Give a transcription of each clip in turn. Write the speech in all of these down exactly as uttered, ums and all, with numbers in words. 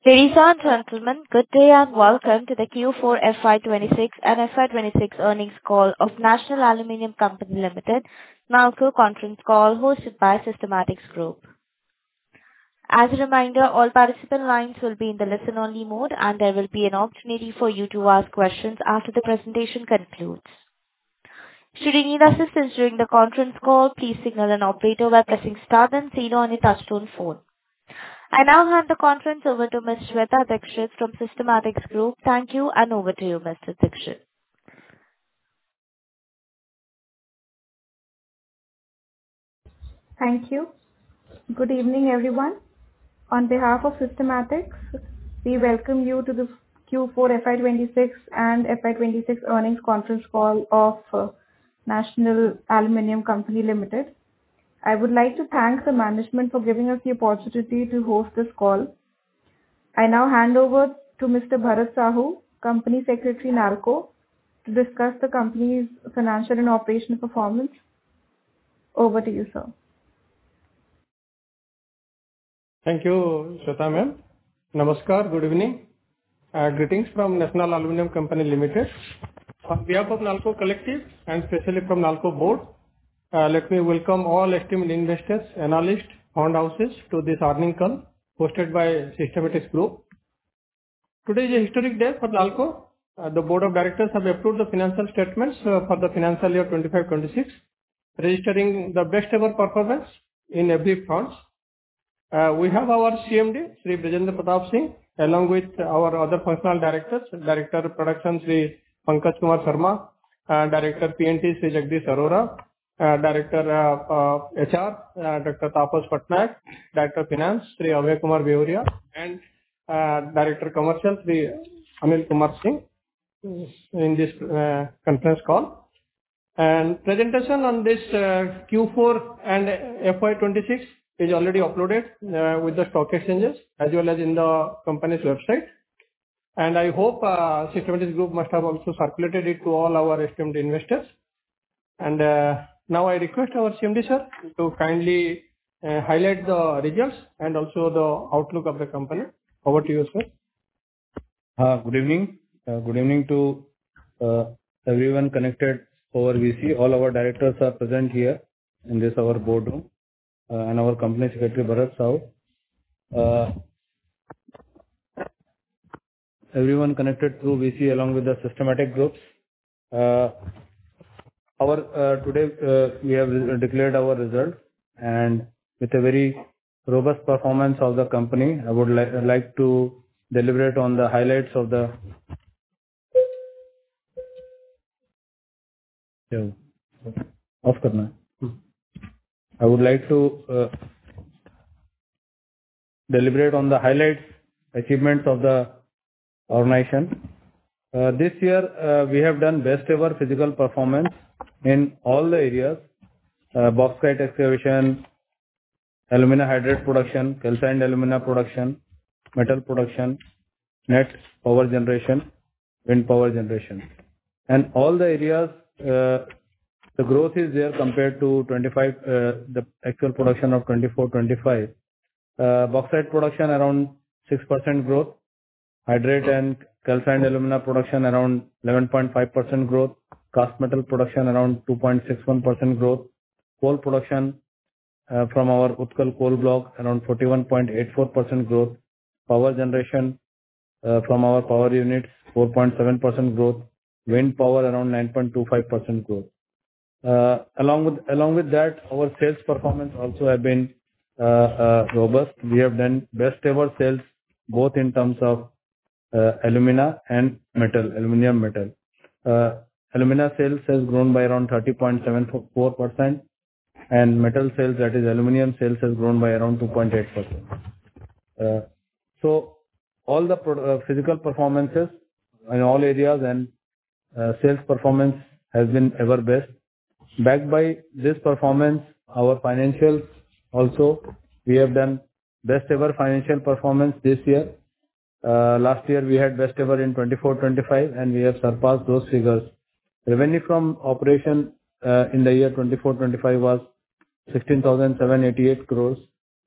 Ladies and gentlemen, good day and welcome to the Q four F Y twenty-six and F Y twenty-six earnings call of National Aluminium Company Limited, NALCO conference call hosted by Systematix Group. As a reminder, all participant lines will be in the listen-only mode, and there will be an opportunity for you to ask questions after the presentation concludes. Should you need assistance during the conference call, please signal an operator by pressing star then zero on your touchtone phone. I now hand the conference over to Miz Shweta Dikshit from Systematix Group. Thank you, and over to you, Mister Dikshit. Thank you. Good evening, everyone. On behalf of Systematix, we welcome you to the Q four F Y twenty-six and F Y twenty-six earnings conference call of uh, National Aluminium Company Limited. I would like to thank the management for giving us the opportunity to host this call. I now hand over to Mister Bharat Sahu, Company Secretary, NALCO, to discuss the company's financial and operational performance. Over to you, sir. Thank you, Shweta ma'am. Namaskar, good evening. Uh, greetings from National Aluminium Company Limited. On behalf of NALCO Collective and especially from NALCO Board, Uh, let me welcome all esteemed investors, analysts, fund houses to this earnings call hosted by Systematix Group. Today is a historic day for NALCO. Uh, the Board of Directors have approved the financial statements uh, for the financial year twenty-five twenty-six, registering the best ever performance in every front. Uh, we have our C M D, Shri Brajendra Pratap Singh, along with our other functional directors, Director of Production, Shri Pankaj Kumar Sharma, uh, Director P N T, Shri Jagdish Arora, Uh, Director uh, uh, H R, uh, Doctor Tapas Patnaik, Director Finance, Shri Abhay Kumar Behuria, and uh, Director Commercial, Shri Anil Kumar Singh, in this uh, conference call. And presentation on this uh, Q four and F Y twenty-six is already uploaded uh, with the stock exchanges as well as in the company's website. And I hope uh, Systematix Group must have also circulated it to all our esteemed investors. And uh, now I request our C M D sir to kindly uh, highlight the results and also the outlook of the company. Over to you, sir. Uh, good evening. Uh, good evening to uh, everyone connected over V C. All our directors are present here in this our boardroom, uh, and our company secretary Bharat Sahu. Uh, everyone connected through V C along with the systematic groups. Uh, Our uh, today uh, we have declared our result, and with a very robust performance of the company, I would li like to deliberate on the highlights of the. Off karna. I would like to uh, deliberate on the highlights, achievements of the organization. Uh, this year uh, we have done best ever physical performance in all the areas: uh, bauxite excavation, alumina hydrate production, calcined alumina production, metal production, net power generation, wind power generation. And all the areas, uh, the growth is there compared to twenty-five, uh, the actual production of twenty-four twenty-five. Uh, bauxite production around six percent growth, hydrate and calcined alumina production around eleven point five percent growth, cast metal production around two point six one percent growth, coal production uh, from our Utkal coal block around forty-one point eight four percent growth, power generation uh, from our power units four point seven percent growth, wind power around nine point two five percent growth. Uh, along with along with that, our sales performance also have been uh, uh, robust. We have done best ever sales both in terms of uh, alumina and metal, aluminium metal. Uh, alumina sales has grown by around thirty point seven four percent, and metal sales, that is aluminium sales, has grown by around two point eight percent. Uh, so all the pro uh, physical performances in all areas and uh, sales performance has been ever best. Backed by this performance, our financials also, we have done best ever financial performance this year. Uh, last year we had best ever in twenty-four twenty-five, and we have surpassed those figures. Revenue from operation uh, in the year twenty-four twenty-five was sixteen thousand seven hundred eighty-eight crores,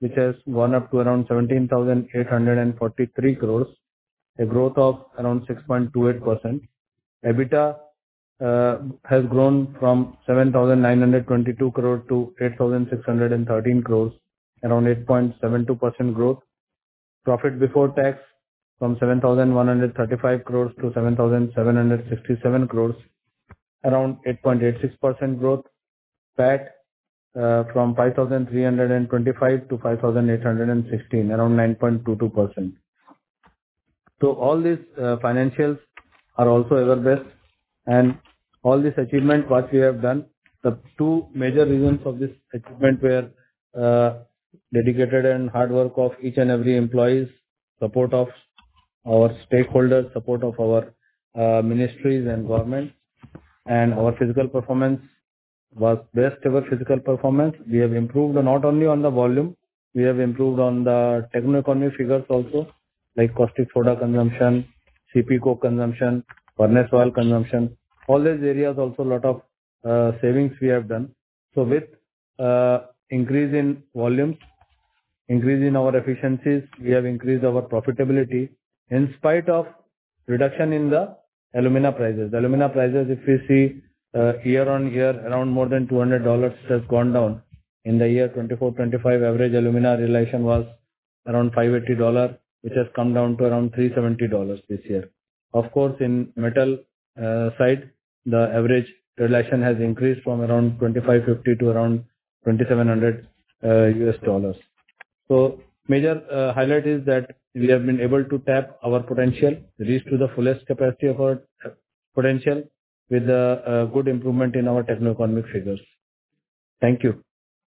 which has gone up to around seventeen thousand eight hundred forty-three crores, a growth of around six point two eight percent. EBITDA uh, has grown from seven thousand nine hundred twenty-two crore to eight thousand six hundred thirteen crores, around eight point seven two percent growth. Profit before tax from seven thousand one hundred thirty-five crores to seven thousand seven hundred sixty-seven crores, around eight point eight six percent growth. P A T uh, from five thousand three hundred twenty-five to five thousand eight hundred sixteen, around nine point two two percent. So all these uh, financials are also ever best, and all this achievement what we have done, the two major reasons of this achievement were uh, dedicated and hard work of each and every employees, support of our stakeholders, support of our uh, ministries and government, and our physical performance was best ever physical performance. We have improved not only on the volume, we have improved on the techno-economic figures also, like caustic soda consumption, C P coke consumption, furnace oil consumption. All these areas also a lot of uh, savings we have done. So with uh, increase in volumes, increase in our efficiencies, we have increased our profitability in spite of reduction in the alumina prices. The alumina prices, if we see uh, year on year, around more than two hundred dollars has gone down. In the year twenty-four twenty-five, average alumina realization was around five hundred eighty dollars, which has come down to around three hundred seventy dollars this year. Of course, in metal uh, side, the average realization has increased from around twenty-five fifty to around twenty-seven hundred uh, U S dollars. So major uh, highlight is that we have been able to tap our potential, reach to the fullest capacity of our uh, potential with a uh, good improvement in our techno-economic figures. Thank you.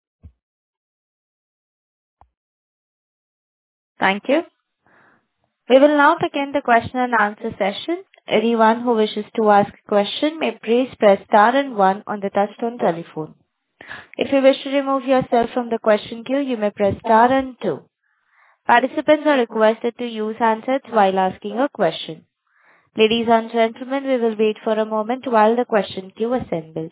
Thank you. We will now begin the question and answer session. Anyone who wishes to ask a question may please press star and one on the touchtone telephone. If you wish to remove yourself from the question queue, you may press star and two. Participants are requested to use handsets while asking a question. Ladies and gentlemen, we will wait for a moment while the question queue assembles.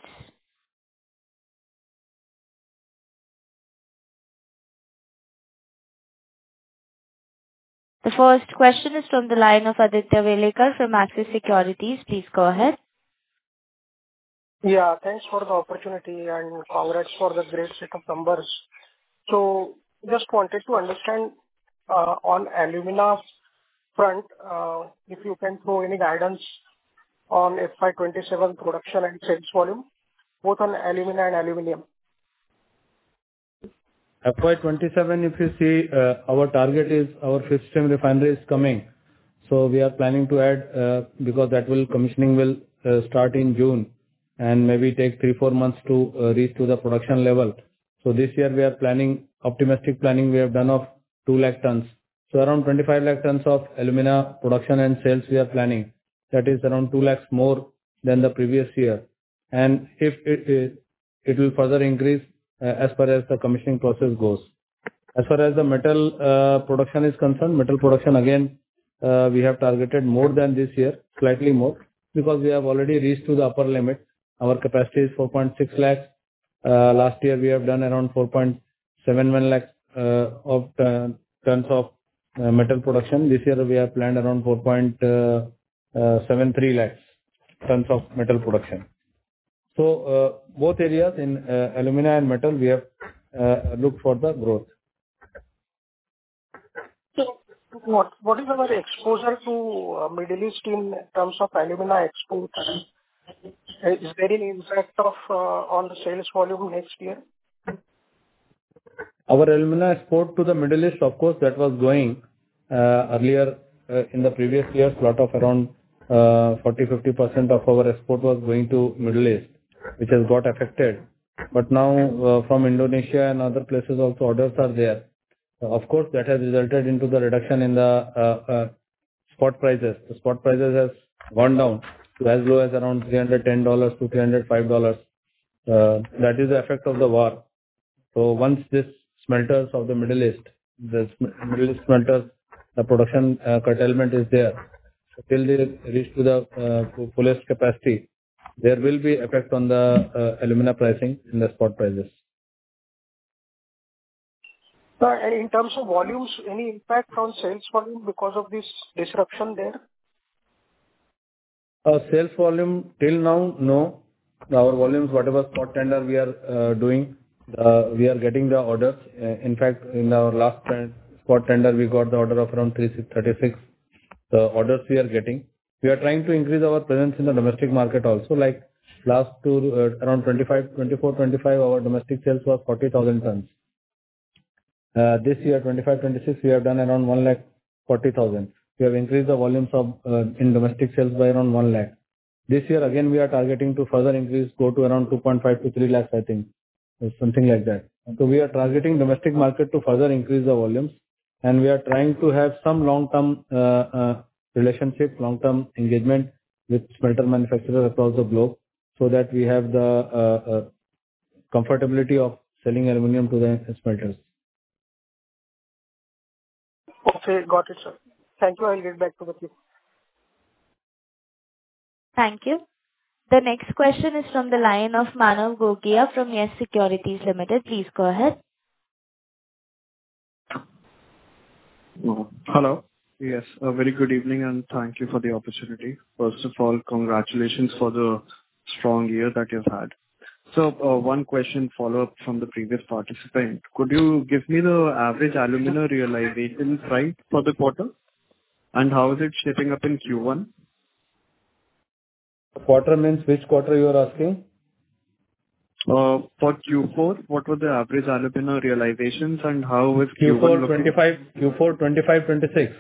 The first question is from the line of Aditya Welekar from Axis Securities. Please go ahead. Yeah, thanks for the opportunity and congrats for the great set of numbers. So just wanted to understand uh, on alumina front, uh, if you can throw any guidance on F Y twenty-seven production and sales volume, both on alumina and aluminum. F Y twenty-seven, if you see, uh, our target is our fifth stream refinery is coming. So we are planning to add, uh, because that will commissioning will uh, start in June and maybe take three, four months to uh, reach to the production level. So this year we are planning, optimistic planning we have done of two lakh tons. So around twenty-five lakh tons of alumina production and sales we are planning. That is around two lakhs more than the previous year. And if it, it, it will further increase uh, as far as the commissioning process goes. As far as the metal uh, production is concerned, metal production again, uh, we have targeted more than this year, slightly more, because we have already reached to the upper limit. Our capacity is four point six lakhs. Uh, last year we have done around four point seven one lakhs uh, of uh, tons of uh, metal production. This year we have planned around four point seven three lakhs tons of metal production. So uh, both areas in uh, alumina and metal we have uh, looked for the growth. So what what is our exposure to uh, Middle East in terms of alumina export? Is there any impact of uh, on the sales volume next year? Our alumina export to the Middle East, of course, that was going uh, earlier uh, in the previous years. Lot of around uh, forty to fifty percent of our export was going to Middle East, which has got affected. But now uh, from Indonesia and other places also orders are there. Uh, of course, that has resulted into the reduction in the uh, uh, spot prices. The spot prices has gone down to as low as around three hundred ten dollars to three hundred five dollars. Uh, that is the effect of the war. So once this smelters of the Middle East, the Middle East smelters, the production uh, curtailment is there. So till they reach to the uh, fullest capacity, there will be effect on the uh, alumina pricing in the spot prices. Sir, and in terms of volumes, any impact on sales volume because of this disruption there? Uh, Sales volume till now, no. Our volumes, whatever spot tender we are uh, doing, uh, we are getting the orders. Uh, In fact, in our last ten- spot tender, we got the order of around three thirty-six the orders we are getting. We are trying to increase our presence in the domestic market also. Like last two, uh, around twenty-five, twenty-four, twenty-five, our domestic sales was forty thousand tons. Uh, This year, twenty-five, twenty-six, we have done around one lakh forty thousand. We have increased the volumes of uh, in domestic sales by around one lakh. This year, again, we are targeting to further increase, go to around two point five to three lakhs, I think, or something like that. So we are targeting domestic market to further increase the volumes, and we are trying to have some long-term uh, uh, relationship, long-term engagement with smelter manufacturers across the globe, so that we have the uh, uh, comfortability of selling aluminum to the smelters. Okay, got it, sir. Thank you. I'll get back to the queue. Thank you. The next question is from the line of Manav Gogia from Yes Securities Limited. Please go ahead. Hello. Yes, a very good evening, and thank you for the opportunity. First of all, congratulations for the strong year that you've had. So, uh, one question follow-up from the previous participant. Could you give me the average alumina realization price for the quarter, and how is it shaping up in Q one? Quarter means which quarter you are asking? Uh, For Q four, what were the average alumina realizations, and how is Q one Q four looking? twenty-five, Q four twenty-five, twenty-six.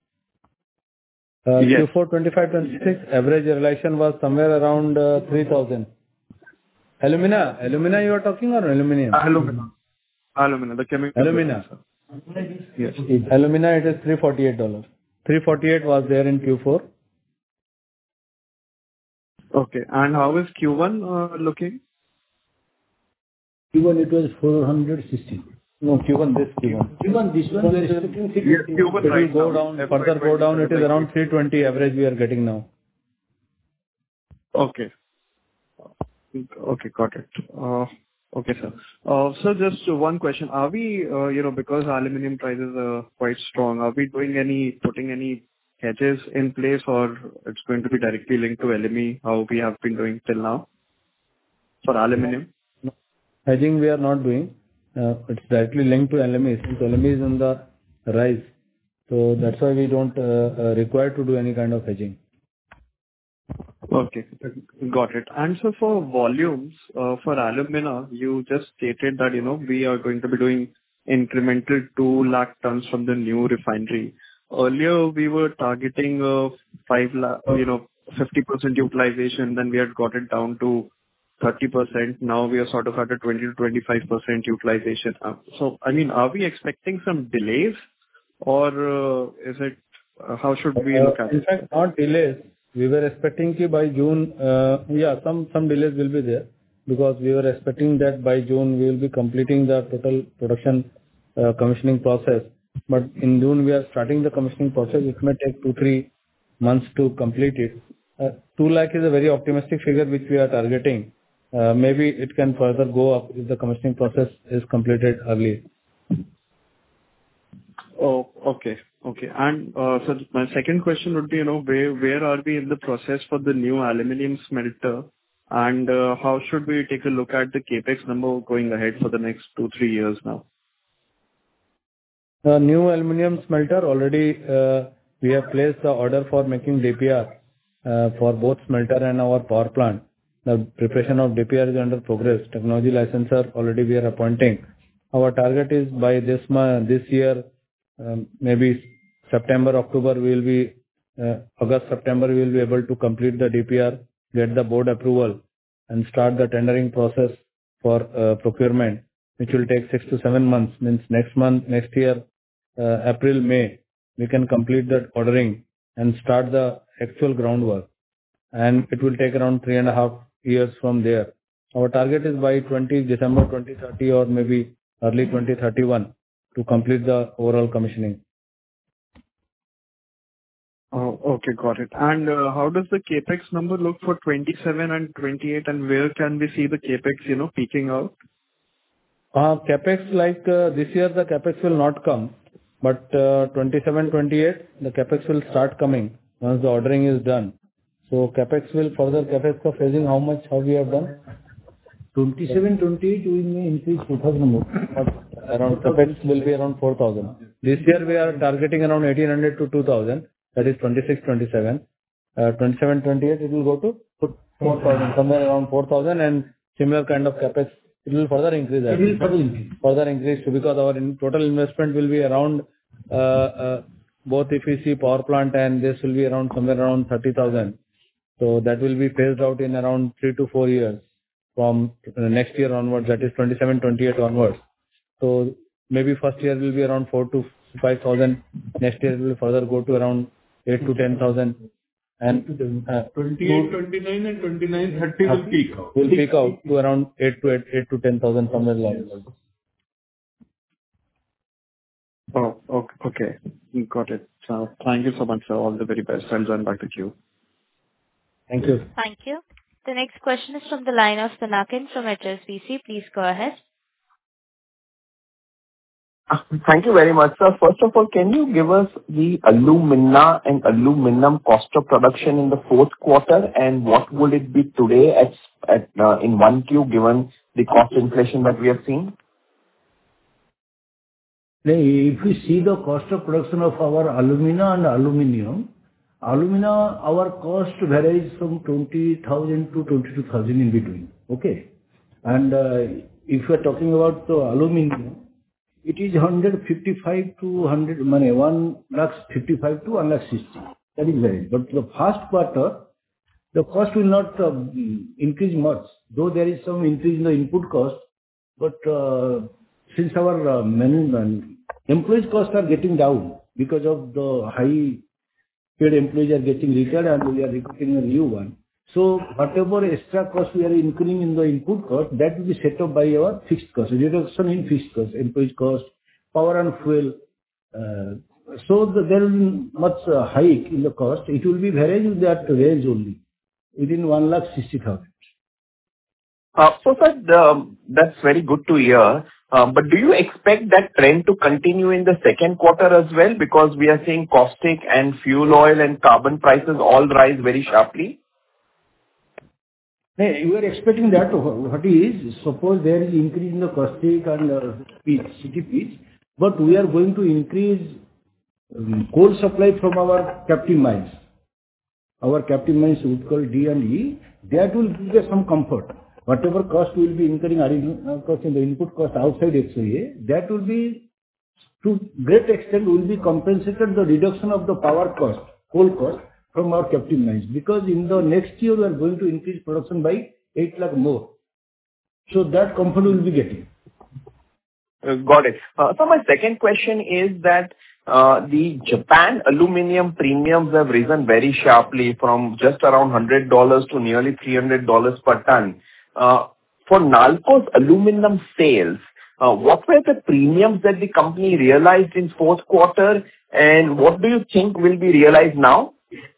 Uh, Yes. Q four twenty-five, twenty-six, average realization was somewhere around uh, three thousand. Alumina, alumina you are talking or aluminum? Alumina. Alumina, the chemical. Alumina. business, sir. Yes. Alumina, it is three hundred forty-eight dollars. three hundred forty-eight was there in Q four. Okay. And how is Q one uh, looking? Q one it was four hundred sixty. No, Q one, this Q one. Q one, this one we are expecting three Yes, twenty. Q one It will right go now. down, further go down, it is around three twenty average we are getting now. Okay. Okay, got it. Uh, Okay, sir. Uh, So just one question. Are we, uh, you know, because aluminum prices are quite strong, are we doing any, putting any hedges in place, or it's going to be directly linked to L M E, how we have been doing till now for aluminum? No. Hedging we are not doing. Uh, It's directly linked to L M E, since L M E is on the rise. So that's why we don't uh, uh, require to do any kind of hedging. Okay, got it. And so for volumes, uh, for alumina, you just stated that, you know, we are going to be doing incremental two lakh tons from the new refinery. Earlier, we were targeting uh, five lakh, you know, fifty percent utilization, then we had got it down to thirty percent. Now we are sort of at a twenty to twenty-five percent utilization. Uh, So, I mean, are we expecting some delays, or uh, is it, uh, how should we Uh, look at In it? fact, not delays. We were expecting ki by June, uh, yeah, some some delays will be there, because we were expecting that by June we will be completing the total production uh, commissioning process. But in June, we are starting the commissioning process. It may take two, three months to complete it. Uh, two lakh is a very optimistic figure which we are targeting. Uh, Maybe it can further go up if the commissioning process is completed early. Oh, okay. Okay. And, uh, so my second question would be, you know, where, where are we in the process for the new aluminum smelter? And, uh, how should we take a look at the CapEx number going ahead for the next two, three years now? The new aluminum smelter already, uh, we have placed the order for making D P R uh, for both smelter and our power plant. The preparation of D P R is under progress. Technology licensor already we are appointing. Our target is by this month, this year, um, maybe September, October, we will be, uh, August, September, we will be able to complete the D P R, get the board approval, and start the tendering process for uh, procurement, which will take six to seven months. Means next month, next year, uh, April, May, we can complete that ordering and start the actual groundwork. And it will take around three and a half years from there. Our target is by December twenty thirty or maybe early twenty thirty-one to complete the overall commissioning. Oh, okay, got it. And, uh, how does the CapEx number look for twenty-seven and twenty-eight, and where can we see the CapEx, you know, peaking out? Uh, CapEx, like, uh, this year the CapEx will not come, but uh, twenty-seven twenty-eight, the CapEx will start coming once the ordering is done. So CapEx will further CapEx of phasing, how much, how we have done? twenty-seven twenty-eight, we may increase four thousand more. Around CapEx will be around four thousand. This year we are targeting around eighteen hundred to two thousand, that is twenty-six twenty-seven. Uh, twenty-seven twenty-eight, it will go to four thousand, somewhere around four thousand, and similar kind of CapEx, it will further increase. It will further increase. Further increase because our in total investment will be around, uh, uh, both if we see power plant and this will be around somewhere around thirty thousand. So that will be phased out in around three to four years from uh, next year onwards, that is twenty-seven twenty-eight onwards. So maybe first year will be around four to five thousand. Next year will further go to around eight to ten thousand. And uh, twenty-eight twenty-nine and twenty-nine thirty will peak out. Will peak out to around eight to eight, eight to ten thousand somewhere along. Oh, okay. Okay. Got it. So thank you so much, sir. All the very best. I'll join back the queue. Thank you. Thank you. The next question is from the line of Pinakin from H S B C. Please go ahead. Uh, Thank you very much, sir. First of all, can you give us the alumina and aluminum cost of production in the fourth quarter, and what would it be today at at uh, in one Q, given the cost inflation that we have seen? If we see the cost of production of our alumina and aluminum, alumina, our cost varies from twenty thousand to twenty-two thousand in between. Okay? And uh, if you are talking about the aluminum, it is one fifty-five to one hundred, money, one lakh fifty-five to one lakh sixty. That is very. But the first quarter, the cost will not uh, increase much, though there is some increase in the input cost. But uh, since our uh, management, employees costs are getting down because of the high paid employees are getting retired and we are recruiting a new one. So whatever extra cost we are incurring in the input cost, that will be set up by our fixed cost, reduction in fixed cost, employees cost, power and fuel. Uh, so the, there will be much uh, hike in the cost. It will be varying in that range only, within one lakh sixty thousand. Uh, So, sir, um, that's very good to hear. Uh, But do you expect that trend to continue in the second quarter as well? Because we are seeing caustic and fuel oil and carbon prices all rise very sharply. Hey, we are expecting that. What is, suppose there is increase in the caustic and uh, pitch, city pitch, but we are going to increase um, coal supply from our captive mines. Our captive mines, Utkal D and E, that will give us some comfort. Whatever cost we will be incurring, additional cost in the input cost outside X O A, that will be, to great extent, will be compensated the reduction of the power cost, coal cost, from our captive mines, because in the next year we are going to increase production by eight lakh more. So that comfort we will be getting. Uh, Got it. Uh, So my second question is that uh, the Japan aluminum premiums have risen very sharply from just around one hundred dollars to nearly three hundred dollars per ton. Uh, For Nalco's aluminum sales, uh, what were the premiums that the company realized in fourth quarter, and what do you think will be realized now?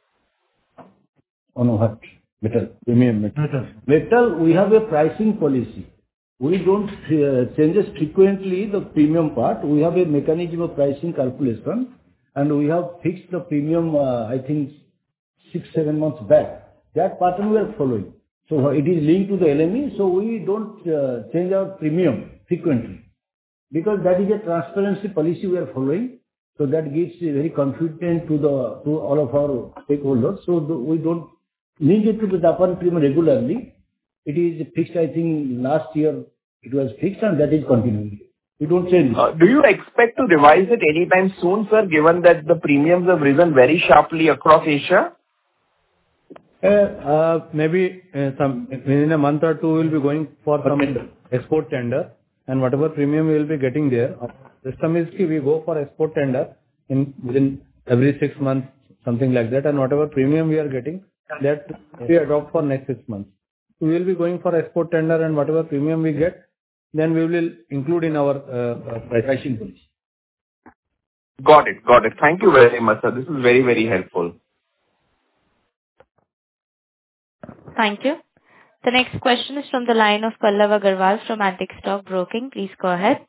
On what? Metal, premium metal. Metal. Metal, we have a pricing policy. We don't uh, changes frequently the premium part. We have a mechanism of pricing calculation, and we have fixed the premium, uh, I think, six, seven months back. That pattern we are following. So it is linked to the L M E, so we don't uh, change our premium frequently, because that is a transparency policy we are following. So that gives a very confident to the to all of our stakeholders. So the, we don't link it to the Japan premium regularly. It is fixed. I think last year it was fixed, and that is continuing. We don't change it. Uh, Do you expect to revise it anytime soon, sir, given that the premiums have risen very sharply across Asia? Uh, uh, maybe uh, some within a month or two we'll be going for some export tender, and whatever premium we will be getting there. Our system is ki we go for export tender in within every six months, something like that, and whatever premium we are getting, that we adopt for next six months. We will be going for export tender, and whatever premium we get, then we will include in our uh, uh, pricing policy. Got it. Got it. Thank you very much, sir. This is very, very helpful. Thank you. The next question is from the line of Pallav Agarwal from Antique Stock Broking. Please go ahead.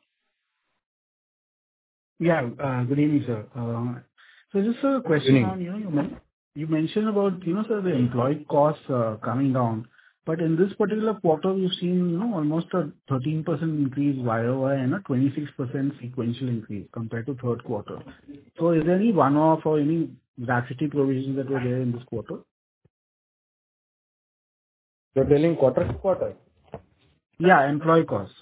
Yeah. uh, Good evening, sir. Uh, So just a question on, you know, you men- you mentioned about, you know, sir, the employee costs uh, coming down. But in this particular quarter, we've seen, you know, almost a thirteen percent increase Y O Y and a twenty-six percent sequential increase compared to third quarter. So is there any one-off or any gratuity provisions that were there in this quarter? You're telling quarter to quarter? Yeah, employee costs.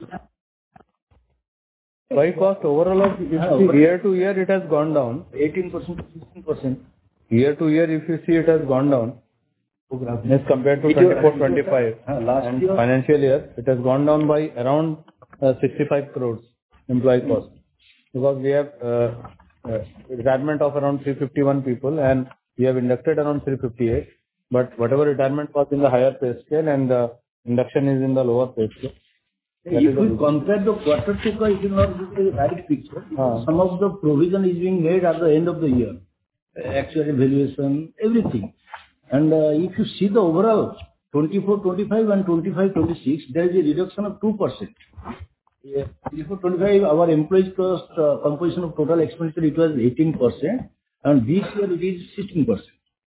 Employee cost overall, if you see year to year, it has gone down. eighteen percent to sixteen percent. Year to year, if you see, it has gone down as compared to twenty-four twenty-five. Uh, Last And year, financial year, it has gone down by around uh, sixty-five crores employee cost. Because we have uh, uh, retirement of around three hundred fifty-one people, and we have inducted around three hundred fifty-eight. But whatever retirement was in the higher pay scale and the induction is in the lower pay scale. That if is the we reason. compare the quarter to quarter, it will not be the right picture. Ah. Some of the provision is being made at the end of the year. Actual valuation, everything. And uh, if you see the overall twenty-four twenty-five and twenty-five twenty-six, there is a reduction of two percent. Yeah. twenty-four twenty-five, our employees cost uh, composition of total expenditure, it was eighteen percent, and this year it is sixteen percent.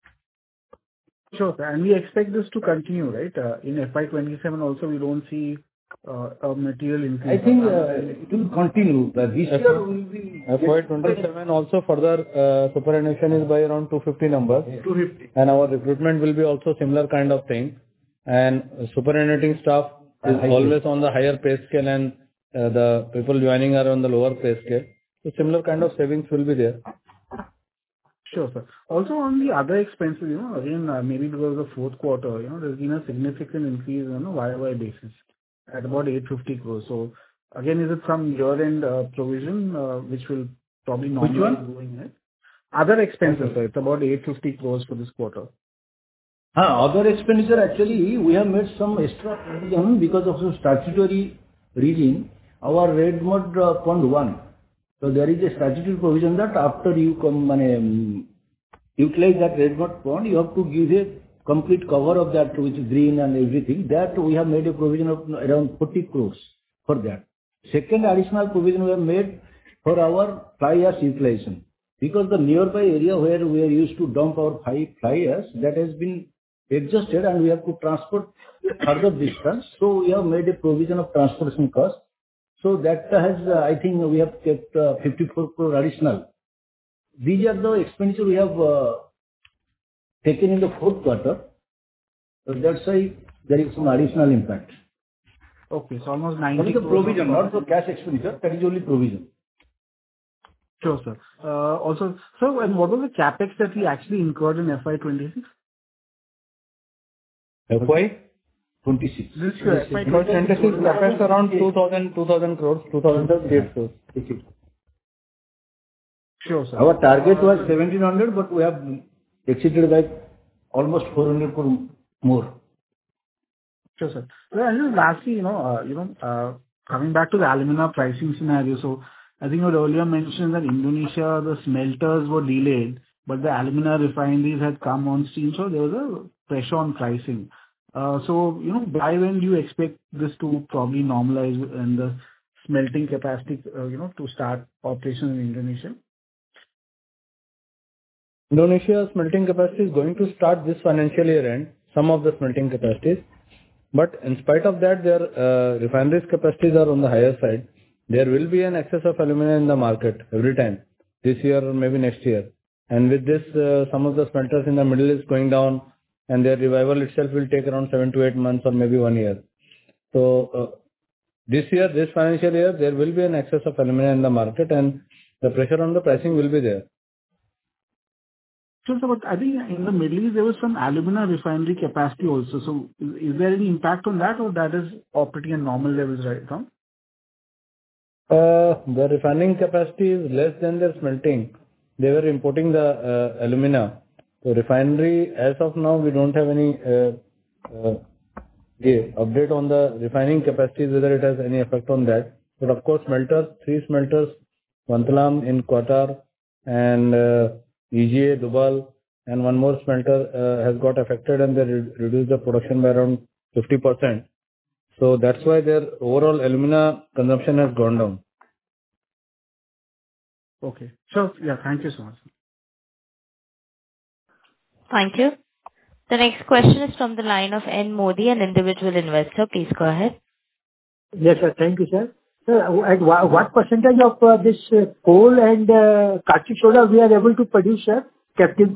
Sure, sir. And we expect this to continue, right? Uh, In F Y twenty-seven also, we don't see uh, a material increase. I think uh, it will continue. Uh, This F- year will be... F Y twenty-seven also further uh, superannuation is by around two hundred fifty numbers. two hundred fifty. And our recruitment will be also similar kind of thing. And superannuating staff is I always on the higher pay scale, and uh, the people joining are on the lower pay scale. So similar kind of savings will be there. Sure, sir. Also, on the other expenses, you know, again, uh, maybe because of the fourth quarter, you know, there's been a significant increase on a Y O Y basis at about eight hundred fifty crores. So again, is it some year-end uh, provision, uh, which will probably Which normalize one? going ahead? Other expenses, sir, it's about eight hundred fifty crores for this quarter. Ah, Other expenditure, actually, we have made some extra provision because of the statutory reason, our Red Mud uh, Fund one. So there is a statutory provision that after you come, um, utilize that Red Mud Fund, you have to give a complete cover of that, which is green and everything. That we have made a provision of around forty crores for that. Second additional provision we have made for our fly ash utilization. Because the nearby area where we are used to dump our fly, fly ash, that has been adjusted and we have to transport further distance. So we have made a provision of transportation cost. So that has, uh, I think we have kept uh, fifty-four crore additional. These are the expenditure we have uh, taken in the fourth quarter. So that's why there is some additional impact. Okay, so almost That ninety is the crores. provision, not the cash expenditure. That is only provision. Sure, sir. Uh, Also, sir, and what was the CapEx that we actually incurred in F Y twenty-six? F Y twenty-six. This year, F Y F Y twenty-six twenty-six. CapEx around two thousand, two thousand crores, two thousand eight crores. Sure, sir. Our target was seventeen hundred, but we have exceeded by almost four hundred crore more. Sure, sir. Well, and just lastly, you know, uh, you know, uh, coming back to the alumina pricing scenario. So I think you had earlier mentioned that Indonesia, the smelters were delayed, but the alumina refineries had come on stream, so there was a pressure on pricing. Uh, So, you know, by when do you expect this to probably normalize and the smelting capacity, uh, you know, to start operation in Indonesia? Indonesia smelting capacity is going to start this financial year end, some of the smelting capacities. But in spite of that, their uh, refineries capacities are on the higher side. There will be an excess of alumina in the market every time, this year or maybe next year. And with this, uh, some of the smelters in the Middle East going down, and their revival itself will take around seven to eight months or maybe one year. So uh, this year, this financial year, there will be an excess of alumina in the market, and the pressure on the pricing will be there. Sure, sir, but I think in the Middle East, there was some alumina refinery capacity also. So is is there any impact on that, or that is operating at normal levels right now? Uh, the refining capacity is less than their smelting. They were importing the uh, alumina. So refinery, as of now, we don't have any uh, uh, yeah, update on the refining capacities, whether it has any effect on that. But of course, smelters, three smelters, Vantlam in Qatar and uh, E G A, Dubal, and one more smelter uh, has got affected, and they re- reduced the production by around fifty percent. So that's why their overall alumina consumption has gone down. Okay. So, yeah, thank you so much. Thank you. The next question is from the line of N. Modi, an individual investor. Please go ahead. Yes, sir. Thank you, sir. Sir, at wha- what percentage of uh, this uh, coal and uh, caustic soda we are able to produce, sir, captive?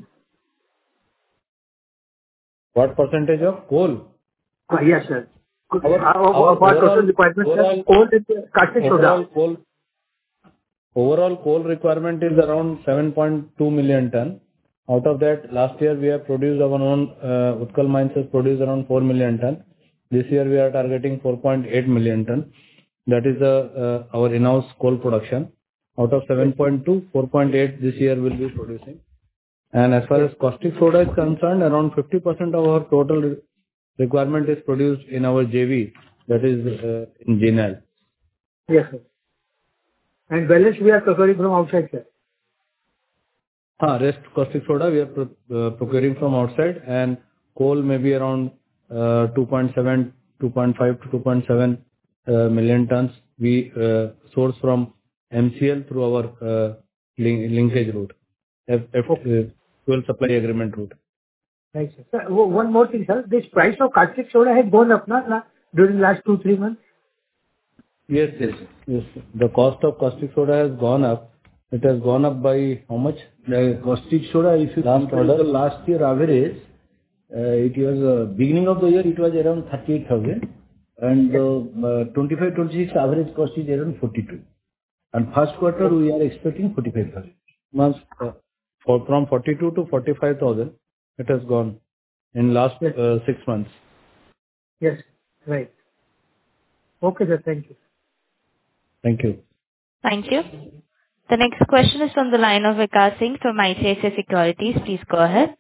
What percentage of coal? Uh, Yes, sir. Could- Our- uh, our of our total overall- requirement, sir, overall- coal and uh, caustic Overall soda. coal, overall coal requirement is around seven point two million ton. Out of that, last year we have produced our own, uh, Utkal Mines has produced around four million ton. This year we are targeting four point eight million ton. That is uh, uh, our in-house coal production. Out of seven point two, four point eight this year will be producing. And as far as caustic soda is concerned, around fifty percent of our total re- requirement is produced in our J V, that is uh, in J N L. Yes, sir. And balance we are procuring from outside, sir. Ah, rest caustic soda we are pro- uh, procuring from outside, and coal maybe around uh, two point seven, two point five to two point seven uh, million tons we uh, source from M C L through our uh, link- linkage route, F, F, Okay. uh, fuel supply agreement route. Right, sir. Sir, o- one more thing, sir. This price of caustic soda has gone up, na, na, during last two, three months. Yes, yes, yes. The cost of caustic soda has gone up. It has gone up by how much? The caustic soda, if you Last compare order. the last year average, uh, it was uh, beginning of the year, it was around thirty-eight thousand, and uh, uh, twenty-five twenty-six average cost is around forty-two. And first quarter, we are expecting forty-five thousand. Months, uh, for, from forty-two to forty-five thousand, it has gone in last Yes. uh, six months. Yes, right. Okay, sir. Thank you. Thank you. Thank you. The next question is from the line of Vikas Singh from I C I C I Securities. Please go ahead.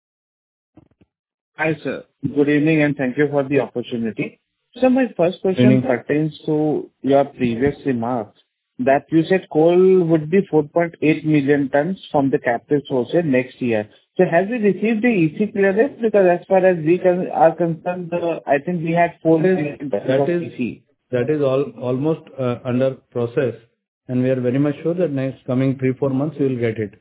Hi, sir. Good evening, and thank you for the opportunity. So my first question Evening. pertains to your previous remarks, that you said coal would be four point eight million tons from the captive sources next year. So have we received the E C clearance? Because as far as we con- are concerned, uh, I think we had four million tons That of is, E C. that is all, almost uh, under process, and we are very much sure that next coming three, four months we will get it.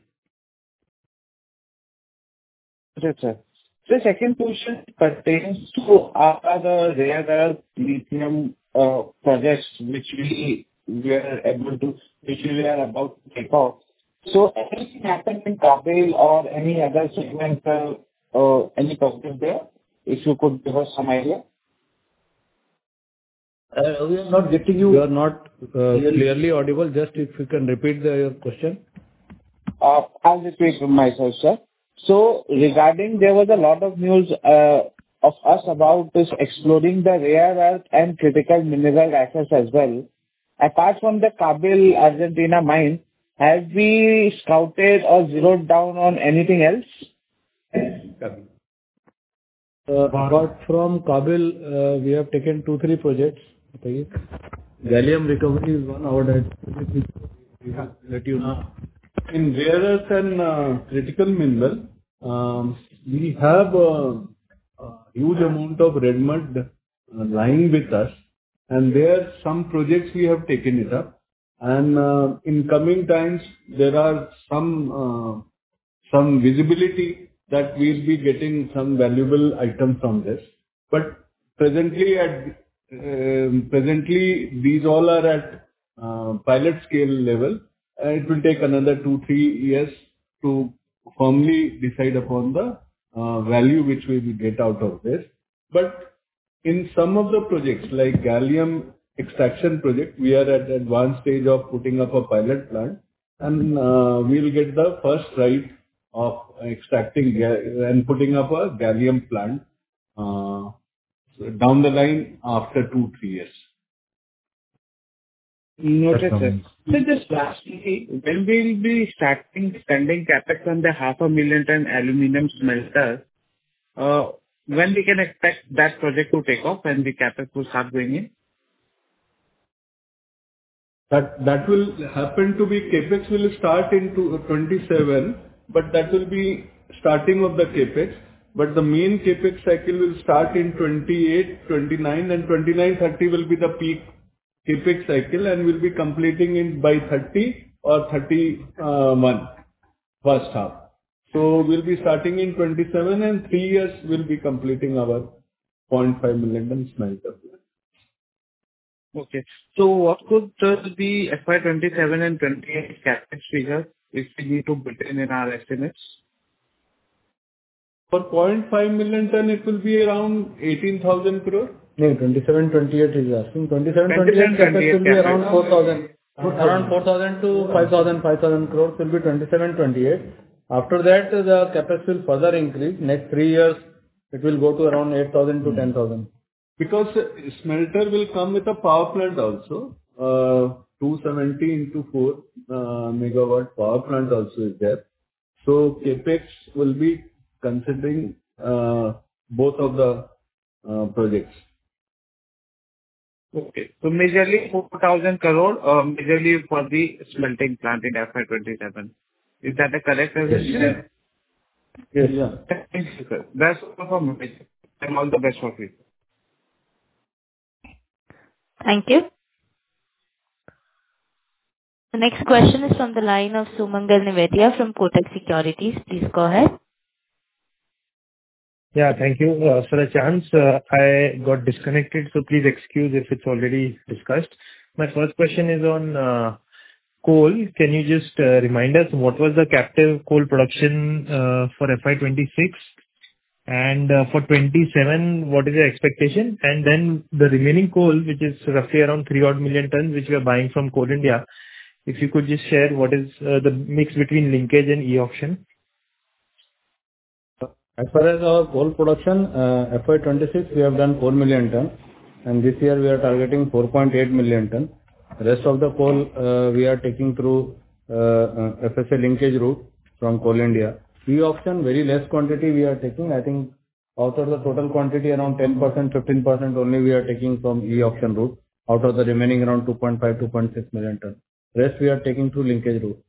Yes, sir. The second question pertains to our the rare earth lithium uh, projects which we were able to, which we are about to take off. So anything happened in Kabel or any other segment, uh, uh, any positive there? If you could give us some idea. Uh, We are not getting You you. are not uh, clearly audible. Just if you can repeat the, your question. Uh, I'll repeat myself, sir. So regarding, there was a lot of news uh, of us about this exploring the rare earth and critical mineral assets as well. Apart from the Kabel, Argentina mine, have we scouted or zeroed down on anything else? Uh, Apart from Kabel, uh, we have taken two, three projects. Okay. Gallium recovery is one our that we will let you know. In rare earth and uh, critical mineral, um, we have a, a huge amount of red mud uh, lying with us, and there some projects we have taken it up. And uh, in coming times, there are some uh, some visibility that we'll be getting some valuable item from this. But presently, at um, presently these all are at uh, pilot scale level. Uh, It will take another two, three years to firmly decide upon the uh, value which we will get out of this. But in some of the projects, like gallium extraction project, we are at advanced stage of putting up a pilot plant, and uh, we'll get the first right of extracting ga- and putting up a gallium plant uh, down the line after two, three years. Noted, sir. So just lastly, when we'll be starting spending CapEx on the half a million ton aluminum smelter, uh, when we can expect that project to take off and the CapEx will start going in? That that will happen to be CapEx will start in twenty twenty-seven, but that will be starting of the CapEx. but the main CapEx cycle will start in twenty-eight, twenty-nine, and twenty-nine, thirty will be the peak CapEx cycle, and we'll be completing it by thirty or thirty-one, first half. So we'll be starting in twenty-seven, and three years we'll be completing our zero point five million ton smelter. Okay. So what could uh, be F Y twenty-seven and twenty-eight CapEx figures if we need to build in in our estimates? For zero point five million ton, it will be around eighteen thousand crore. No, twenty-seven, twenty-eight is asking. twenty-seven, twenty-eight CapEx will be around four thousand. Around four thousand to five thousand, five thousand crores will be twenty-seven, twenty-eight. After that, the CapEx will further increase. Next three years, it will go to around eight thousand to ten thousand. Because smelter will come with a power plant also. Uh, two seventy into four uh, megawatt power plant also is there. So CapEx will be considering uh, both of the uh, projects. Okay. So majorly four thousand crore, uh, majorly for the smelting plant in F Y twenty-seven. Is that a correct assumption? Yes. Yeah. Thank you, sir. That's all from me. And all the best for you. Thank you. The next question is from the line of Sumangal Nevatia from Kotak Securities. Please go ahead. Yeah, thank you uh, for the chance. Uh, I got disconnected, so please excuse if it's already discussed. My first question is on uh, coal. Can you just uh, remind us what was the captive coal production uh, for F Y twenty-six? And uh, for twenty-seven, what is the expectation? And then the remaining coal, which is roughly around three odd million tons, which we are buying from Coal India. If you could just share what is uh, the mix between linkage and e-auction. As far as our coal production, uh, F Y twenty-six, we have done four million ton, and this year we are targeting four point eight million ton. Rest of the coal uh, we are taking through uh, uh, F S A linkage route from Coal India. E-auction, very less quantity we are taking. I think out of the total quantity, around ten percent, fifteen percent only we are taking from e-auction route, out of the remaining around two point five, two point six million ton. Rest we are taking through linkage route.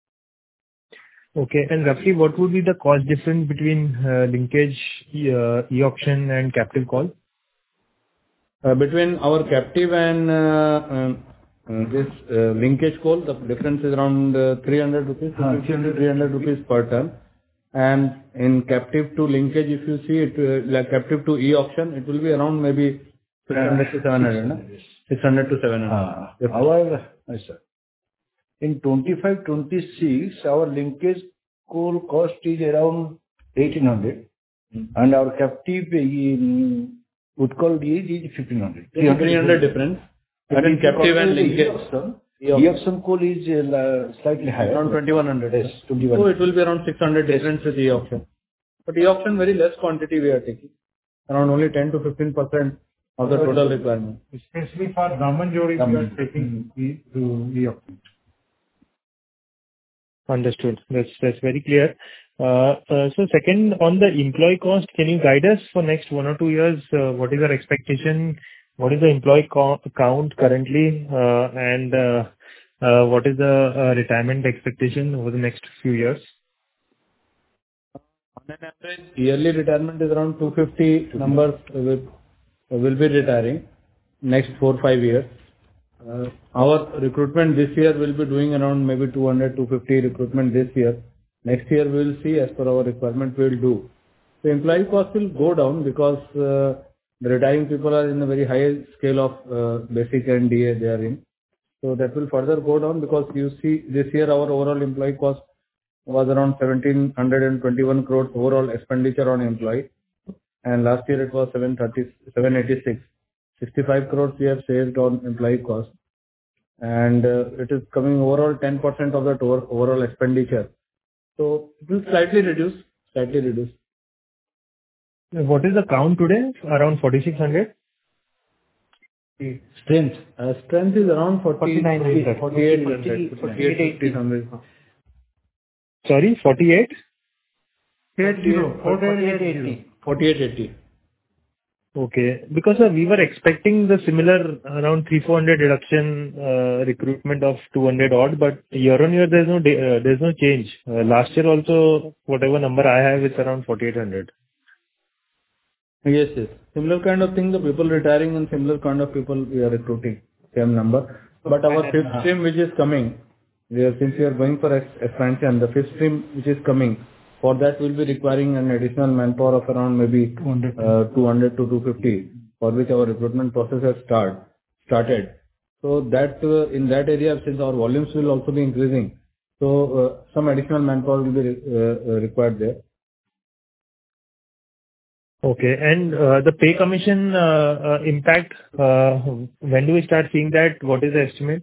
Okay. And roughly, what would be the cost difference between uh, linkage, e- uh, e-auction and captive coal? Uh, between our captive and uh, um, uh, this uh, linkage coal, the difference is around uh, three hundred rupees, uh, three hundred rupees per ton. And in captive to linkage, if you see it, uh, like captive to e-auction, it will be around maybe six hundred to seven hundred, no? six hundred to seven hundred. Uh, our, yes, sir. In twenty-five twenty-six, our linkage coal cost is around eighteen hundred, mm. and our captive in Utkal is, is fifteen hundred. three hundred difference. Between captive and linkage. E-auction coal is uh, slightly higher. Around twenty-one hundred. Yes, twenty-one. So it will be around six hundred difference with e-auction. But e-auction very less quantity we are taking. Around only ten to fifteen percent of the total requirement. Especially for Damanjori, we are taking e- to e-auction. Understood. That's that's very clear. Uh, uh, So second, on the employee cost, can you guide us for next one or two years? Uh, What is our expectation? What is the employee co- count currently? Uh, And uh, uh, what is the uh, retirement expectation over the next few years? On an average, yearly retirement is around two hundred fifty numbers will, will be retiring next four five years. Uh, our recruitment this year will be doing around maybe two hundred, two hundred fifty recruitment this year. Next year we will see as per our requirement we will do. The employee cost will go down because uh, the retiring people are in a very high scale of uh, basic and D A they are in. So that will further go down because you see this year our overall employee cost was around one thousand seven hundred twenty-one crores overall expenditure on employee. And last year it was seven thirty, seven eighty-six. sixty-five crores we have saved on employee cost. And uh, it is coming overall ten percent of the total overall expenditure. So it will slightly reduce, slightly reduce. What is the count today? Around forty-six hundred? Strength. Uh, strength is around forty, forty-nine hundred. forty-eight hundred. forty-eight hundred. Sorry, forty-eight? forty-eight eighty. Okay. Because uh, we were expecting the similar around three four hundred reduction uh, recruitment of two hundred odd, but year on year there's no da- uh, there's no change. Uh, last year also, whatever number I have, it's around forty-eight hundred. Yes, yes. Similar kind of thing, the people retiring and similar kind of people we are recruiting, same number. But our fifth Uh-huh. stream which is coming, we are, since we are going for ex- expansion, the fifth stream which is coming, for that we'll be requiring an additional manpower of around maybe two hundred. uh, two hundred to two fifty, for which our recruitment process has start, started. So that, uh, in that area, since our volumes will also be increasing, so uh, some additional manpower will be re- uh, uh, required there. Okay. And uh, the pay commission uh, uh, impact, uh, when do we start seeing that? What is the estimate?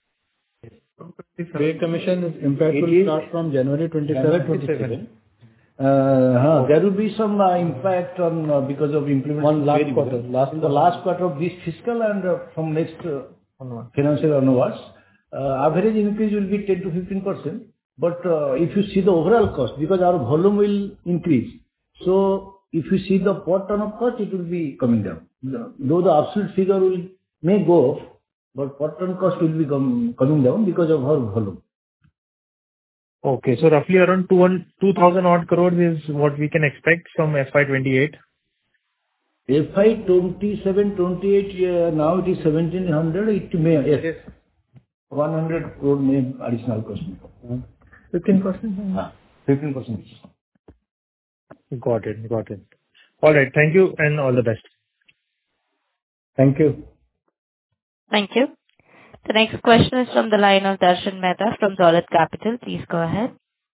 Pay commission is- impact It will is start from January January twenty-seventh. twenty-seven. Uh, huh, There will be some uh, impact on uh, because of implementation. One last variable. quarter, last In the last quarter of this fiscal and uh, from next uh, Onward. financial onwards, uh, average increase will be ten to fifteen percent. But uh, if you see the overall cost, because our volume will increase, so if you see the per ton of cost, it will be coming down. The- Though the absolute figure will may go up, but per ton cost will be com- coming down because of our volume. Okay. So roughly around two thousand odd crores is what we can expect from F Y twenty-eight. F Y twenty-seven twenty-eight, uh, now it is seventeen hundred, it may, yes, one hundred crore may additional cost. fifteen percent? Ah, fifteen percent. Got it. Got it. All right. Thank you and all the best. Thank you. Thank you. The next question is from the line of Darshan Mehta from Dolat Capital. Please go ahead.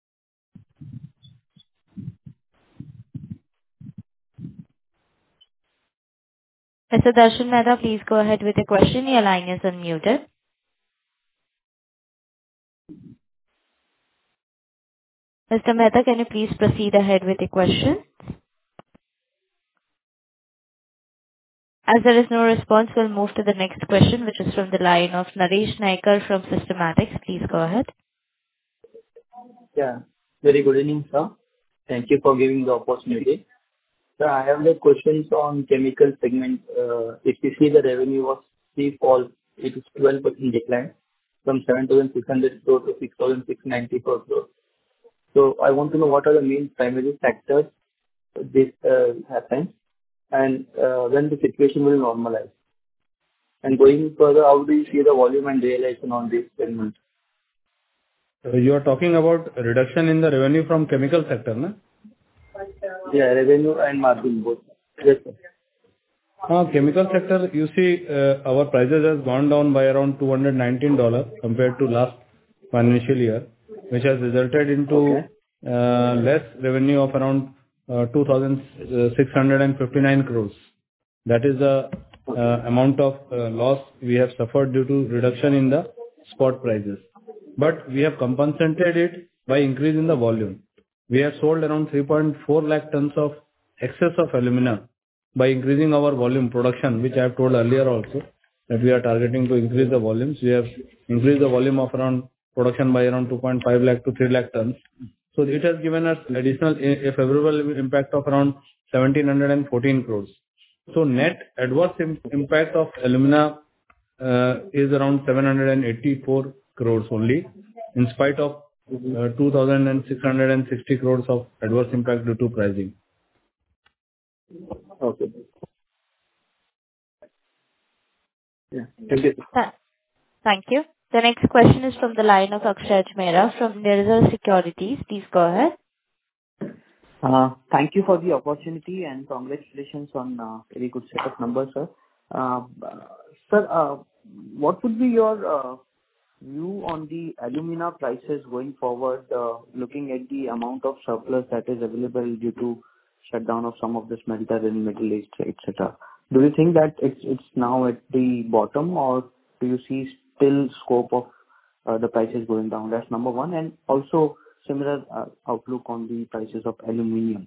Mister Darshan Mehta, please go ahead with your question. Your line is unmuted. Mister Mehta, can you please proceed ahead with your question? As there is no response, we'll move to the next question, which is from the line of Naresh Naikar from Systematics. Please go ahead. Yeah. Very good evening, sir. Thank you for giving the opportunity. Sir, I have the questions on chemical segment. Uh, If you see the revenue was steep fall, it is twelve percent decline from seven thousand six hundred crore to six thousand six hundred ninety-four crore. So I want to know what are the main primary factors this uh, happens and uh, when the situation will normalize. And going further, how do you see the volume and realization on this segment? So you are talking about reduction in the revenue from chemical sector, na? Yeah, revenue and margin both. Yes, sir. Uh, Chemical sector, you see, uh, our prices has gone down by around two hundred nineteen dollars compared to last financial year, which has resulted into Okay. uh, less revenue of around uh, two thousand six hundred fifty-nine crores. That is the uh, amount of uh, loss we have suffered due to reduction in the spot prices. But we have compensated it by increase in the volume. We have sold around three point four lakh tons of excess of alumina by increasing our volume production, which I have told earlier also, that we are targeting to increase the volumes. We have increased the volume of around production by around two point five lakh to three lakh tons. So it has given us additional, a a favorable impact of around one thousand seven hundred fourteen crores. So net adverse im- impact of alumina uh, is around seven hundred eighty-four crores only, in spite of uh, two thousand six hundred sixty crores of adverse impact due to pricing. Okay. Yeah. Thank you. Th- Thank you. The next question is from the line of Akshay Mehra from Nirzar Securities. Please go ahead. Uh, Thank you for the opportunity and congratulations on uh very good set of numbers, sir. Uh, Sir, uh, what would be your uh view on the alumina prices going forward, uh looking at the amount of surplus that is available due to shutdown of some of the smelter in Middle East, et cetera? Do you think that it's it's now at the bottom, or do you see still scope of uh the prices going down? That's number one. And also similar uh outlook on the prices of aluminum.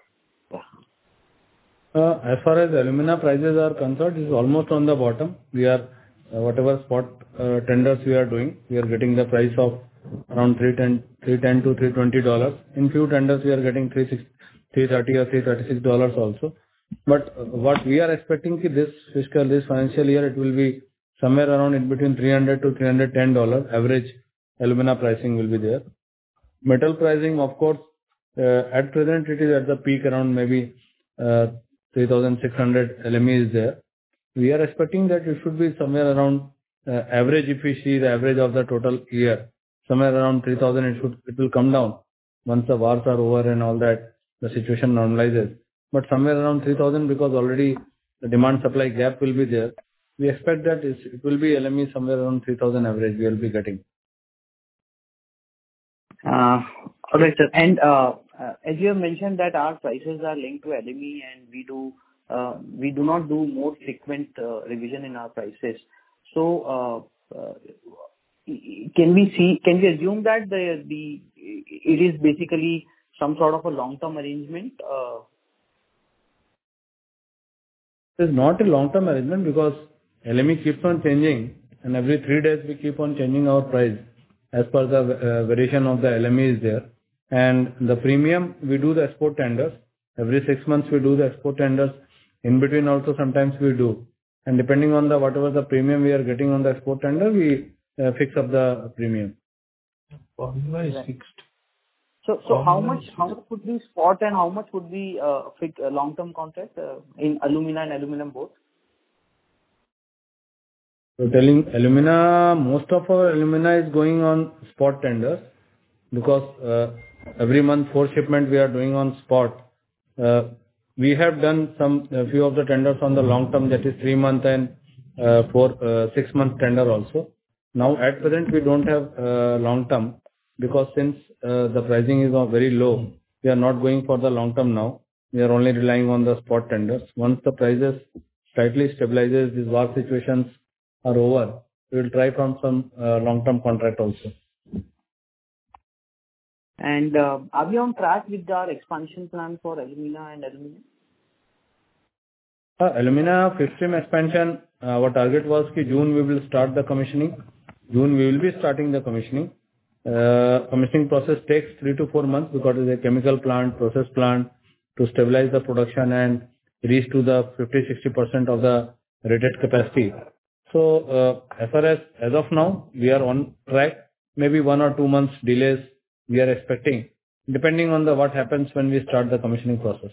Uh, As far as alumina prices are concerned, it is almost on the bottom. We are, uh, whatever spot uh, tenders we are doing, we are getting the price of around three ten to three twenty dollars. In few tenders, we are getting three thirty or three thirty-six dollars also. But uh, what we are expecting ki this fiscal, this financial year, it will be somewhere around in between three hundred to three hundred ten dollars average alumina pricing will be there. Metal pricing, of course, uh, at present it is at the peak around maybe uh, three thousand six hundred L M E is there. We are expecting that it should be somewhere around uh, average, if we see the average of the total year, somewhere around three thousand, it should, it will come down once the wars are over and all that, the situation normalizes. But somewhere around three thousand, because already the demand supply gap will be there. We expect that it's, it will be L M E somewhere around three thousand average we will be getting. Uh, All right, sir. And uh, uh, as you have mentioned that our prices are linked to L M E and we do uh, we do not do more frequent uh, revision in our prices. So uh, uh, can we see, can we assume that the the it is basically some sort of a long-term arrangement? Uh, It is not a long-term arrangement because L M E keeps on changing, and every three days we keep on changing our price as per the uh, variation of the L M E is there. And the premium, we do the export tenders. Every six months we do the export tenders. In between also sometimes we do. And depending on the whatever the premium we are getting on the export tender, we uh, fix up the premium. Formula is Right. fixed. So so how much how much would be spot and how much would be uh, fixed uh, long-term contract uh, in alumina and aluminum both? So telling alumina, most of our alumina is going on spot tenders because uh, every month four shipment we are doing on spot. Uh, we have done some a few of the tenders on the long term, that is three month and uh, four uh, six month tender also. Now at present we don't have uh, long term because since uh, the pricing is uh, very low, we are not going for the long term now. We are only relying on the spot tenders. Once the prices slightly stabilizes, these war situations are over, we will try from some uh, long-term contract also. And uh, are we on track with our expansion plan for alumina and aluminum? Uh, alumina fifth stream expansion, uh, our target was ki June we will start the commissioning. June we will be starting the commissioning. Uh, commissioning process takes three to four months because it is a chemical plant, process plant to stabilize the production and reach to the fifty to sixty percent of the rated capacity. So, uh, as far as, as of now, we are on track. Maybe one or two months delays we are expecting, depending on the what happens when we start the commissioning process.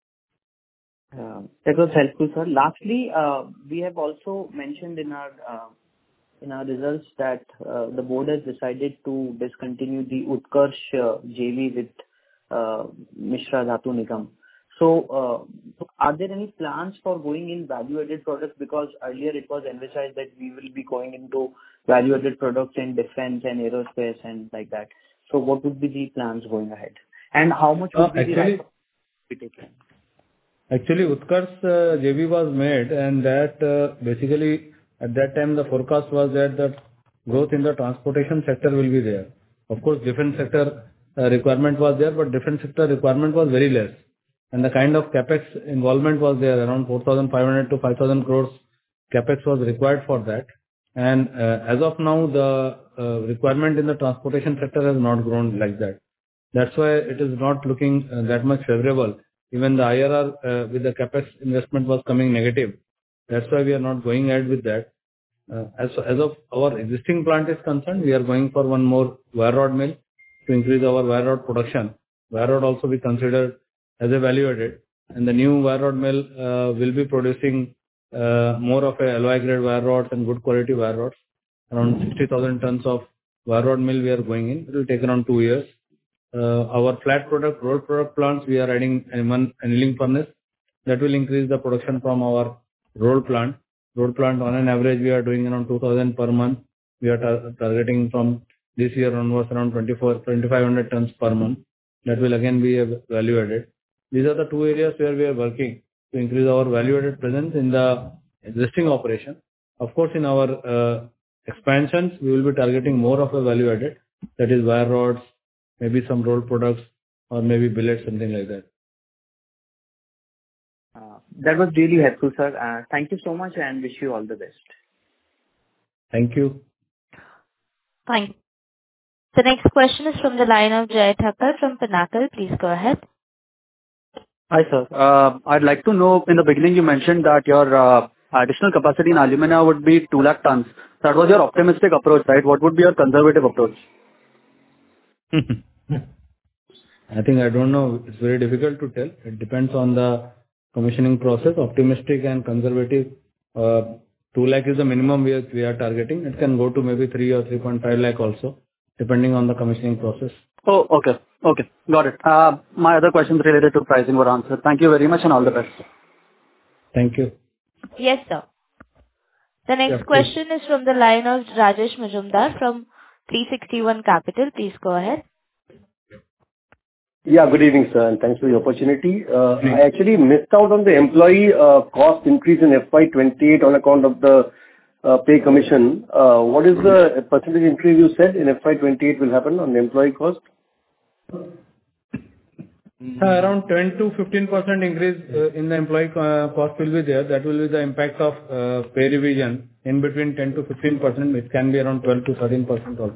Uh, That was helpful, sir. Lastly, uh, we have also mentioned in our uh, in our results that uh, the board has decided to discontinue the Utkarsh uh, J V with uh, Mishra Dhatu Nigam. So, uh, are there any plans for going in value-added products? Because earlier it was envisaged that we will be going into value-added products in defense and aerospace and like that. So, what would be the plans going ahead? And how much would Uh, be actually, the right to be taken? Actually, Utkarsh uh, J V was made, and that uh, basically at that time the forecast was that the growth in the transportation sector will be there. Of course, defense sector uh, requirement was there, but defense sector requirement was very less. And the kind of capex involvement was there, around four thousand five hundred to five thousand crores capex was required for that. And uh, as of now, the uh, requirement in the transportation sector has not grown like that. That's why it is not looking uh, that much favorable. Even the I R R uh, with the capex investment was coming negative. That's why we are not going ahead with that. Uh, as as of our existing plant is concerned, we are going for one more wire rod mill to increase our wire rod production. Wire rod also be considered as a value added, and the new wire rod mill uh, will be producing uh, more of a alloy grade wire rods and good quality wire rods. Around sixty thousand tons of wire rod mill we are going in. It will take around two years. Uh, our flat product, rolled product plants, we are adding a one annealing furnace that will increase the production from our rolled plant. Rolled plant on an average we are doing around two thousand per month. We are tar targeting from this year onwards around twenty-four, twenty-five hundred tons per month. That will again be a value added. These are the two areas where we are working to increase our value added presence in the existing operation. Of course, in our uh, expansions, we will be targeting more of a value added, that is wire rods, maybe some rolled products, or maybe billets, something like that. Uh, That was really helpful, sir. Uh, Thank you so much and wish you all the best. Thank you. Thank you. The next question is from the line of Jay Thakkar from Pinnacle. Please go ahead. Hi, sir. Uh, I'd like to know, in the beginning you mentioned that your uh, additional capacity in alumina would be two lakh tons. That was your optimistic approach, right? What would be your conservative approach? I think I don't know. It's very difficult to tell. It depends on the commissioning process. Optimistic and conservative, uh, two lakh is the minimum we are, we are targeting. It can go to maybe three or three point five lakh also, depending on the commissioning process. Oh, okay. Okay, got it. Uh, My other questions related to pricing were answered. Thank you very much, and all the best. Thank you. Yes, sir. The next Yeah, question is from the line of Rajesh Majumdar from three sixty-one Capital. Please go ahead. Yeah, good evening, sir, and thanks for the opportunity. Uh, I actually missed out on the employee uh, cost increase in F Y twenty-eight on account of the uh, pay commission. Uh, What is the percentage increase you said in F Y twenty-eight will happen on the employee cost? Uh, Around ten to fifteen percent increase uh, in the employee uh, cost will be there. That will be the impact of uh, pay revision in between ten to fifteen percent. It can be around twelve to thirteen percent also.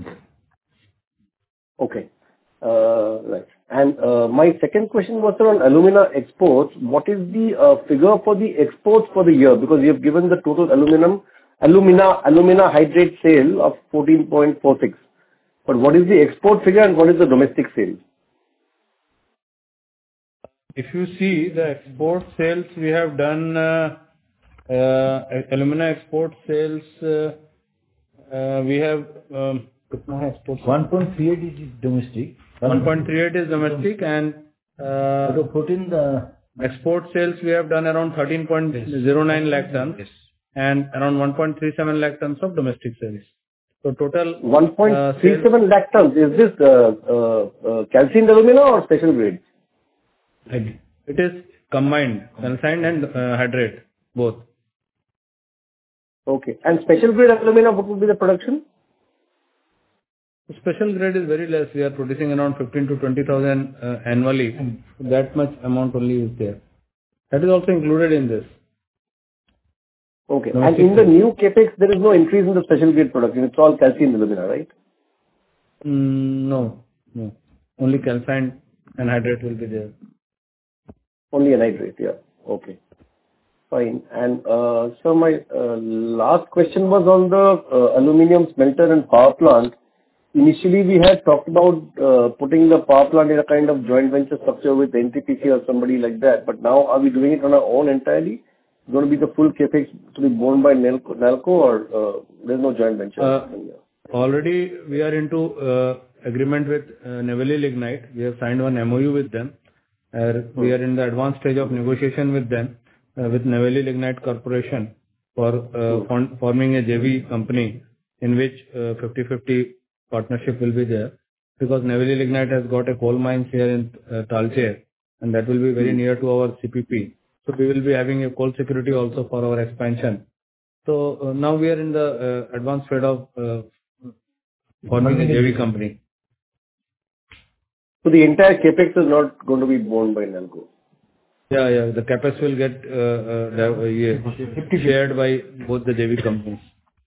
Okay. Uh, Right. And uh, my second question was on alumina exports. What is the uh, figure for the exports for the year? Because you have given the total aluminum, alumina, alumina hydrate sale of fourteen point four six. But what is the export figure and what is the domestic sale? If you see the export sales, we have done uh, uh, alumina export sales, uh, uh, we have um, one point three eight is domestic. one point three eight is domestic, and uh, So put in the export sales we have done around thirteen point zero nine lakh tons and around one point three seven lakh tons of domestic sales. So total one point three uh, seven lakh tons. Is this uh, uh, uh, calcined alumina or special grade? it is combined, calcined and uh, hydrate, both. Okay. And special grade alumina, what would be the production? Special grade is very less. We are producing around fifteen to twenty thousand uh, annually. That much amount only is there. That is also included in this. Okay. Domestic And in the sales. new CapEx, there is no increase in the special grade production. It's all calcined alumina, right? Mm, no, no. Only calcined and hydrate will be there. Only anhydrate, yeah. Okay. Fine. And uh, so my uh, last question was on the uh, aluminum smelter and power plant. Initially, we had talked about uh, putting the power plant in a kind of joint venture structure with N T P C or somebody like that. But now, are we doing it on our own entirely? Going to be the full capex to be borne by Nalco, Nalco or uh, there's no joint venture? Uh, already we are into uh, agreement with uh, Neyveli Lignite. We have signed one M O U with them. Uh, we are in the advanced stage of negotiation with them, uh, with Neyveli Lignite Corporation for uh, form, forming a J V company in which fifty fifty partnership will be there, because Neyveli Lignite has got a coal mines here in uh, Talcher, and that will be very near to our C P P. So we will be having a coal security also for our expansion. So uh, now we are in the uh, advanced phase of uh, forming a J V company. So the entire capex is not going to be borne by Nalco? Yeah, yeah. The CapEx will get uh, uh, uh, yeah, shared by both the J V companies.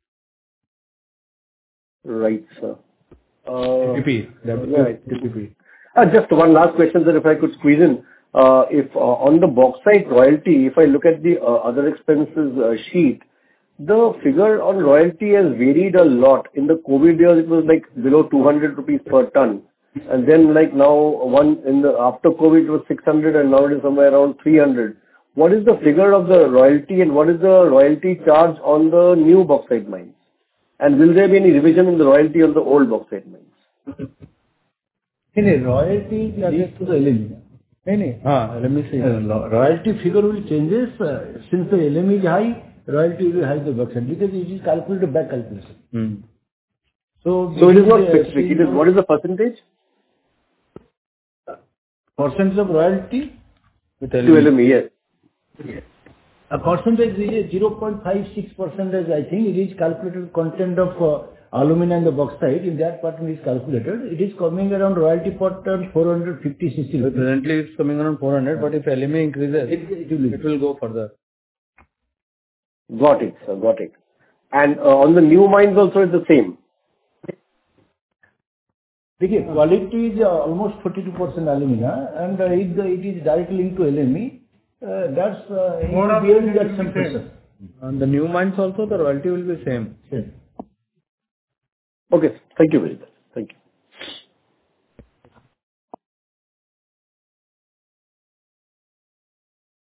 Right, sir. Uh, T P P. That yeah, T P P. Uh, Just one last question, sir, if I could squeeze in. Uh, If uh, on the bauxite royalty, if I look at the uh, other expenses uh, sheet, the figure on royalty has varied a lot. In the COVID years, it was like below two hundred rupees per ton. And then like now, one in the after COVID, it was six hundred, and now it is somewhere around three hundred. What is the figure of the royalty, and what is the royalty charge on the new bauxite mines? And will there be any revision in the royalty on the old bauxite mines? In a royalty leads to the L M E. No, no. Ah, let me see. Uh, lo- royalty figure will changes uh, since the L M E is high, royalty will be high the bauxite because it is calculated back calculation. Hmm. So, So it is not uh, specific. It is what is the percentage? Percentage of royalty? With To L M E, yes. A percentage is zero point five six percentage, I think. It is calculated content of uh, alumina and the bauxite. In that part it is calculated. It is coming around royalty per ton four hundred fifty sixty. So presently it's coming around four hundred, but if L M E increases, It, it will, it will go further. Got it, sir. Got it. And uh, on the new mines also it's the same. Okay, quality is uh, almost forty-two percent alumina, and uh, if the, it is directly linked to L M E, uh, that's uh, More or bearing less that some pressure. On the new mines also, the royalty will be same. Same. Okay. Thank you very much. Thank you.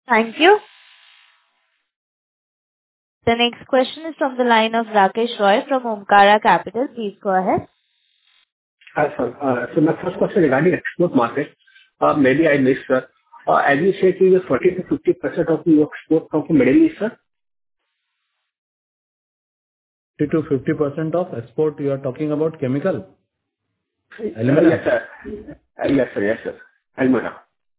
Thank you. The next question is from the line of Rakesh Roy from Omkara Capital. Please go ahead. Hi, sir. Uh, So my first question regarding export market, uh, maybe I missed, sir. Uh, As you said, it is forty to fifty percent of your export come from Middle East, sir? fifty to fifty percent of export, you are talking about chemical? Uh, Alumina? Yes, sir. Uh, Yes, sir. Yes, sir. Alumina.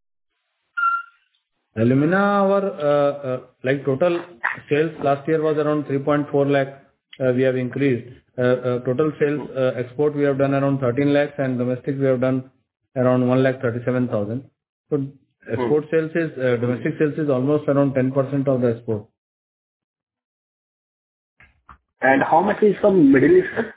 Alumina, our uh, uh, like total sales last year was around three point four lakh. Uh, we have increased. Uh, uh, total sales uh, export we have done around thirteen lakhs and domestic we have done around one lakh thirty-seven thousand. So export sales is uh, domestic sales is almost around ten percent of the export. And how much is from Middle East, sir?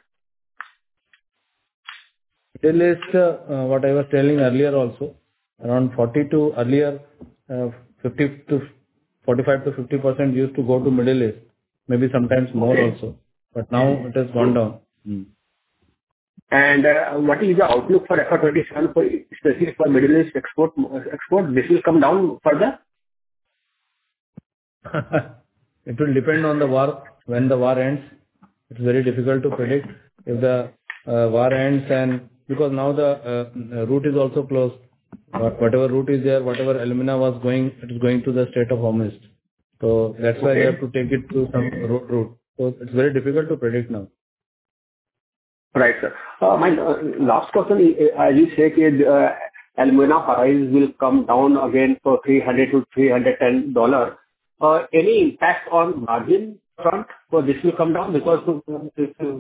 Middle East, uh, uh, what I was telling earlier also, around forty to earlier, uh, fifty to forty-five to fifty percent used to go to Middle East, maybe sometimes more Okay. also, but now it has gone down. Hmm. And uh, what is the outlook for F Y twenty-seven, for, especially for Middle East export? Export, this will come down further? It will depend on the war. When the war ends, it's very difficult to predict. If the uh, war ends and because now the uh, route is also closed. What- Whatever route is there, whatever alumina was going, it is going to the Strait of Hormuz. So that's why we Okay. have to take it to some road route. So it's very difficult to predict now. Right, sir. Uh, My uh, last question is, uh, as you say, uh, alumina price will come down again for three hundred to three hundred ten dollars. Uh, Any impact on margin front for this will come down because of uh, this, uh,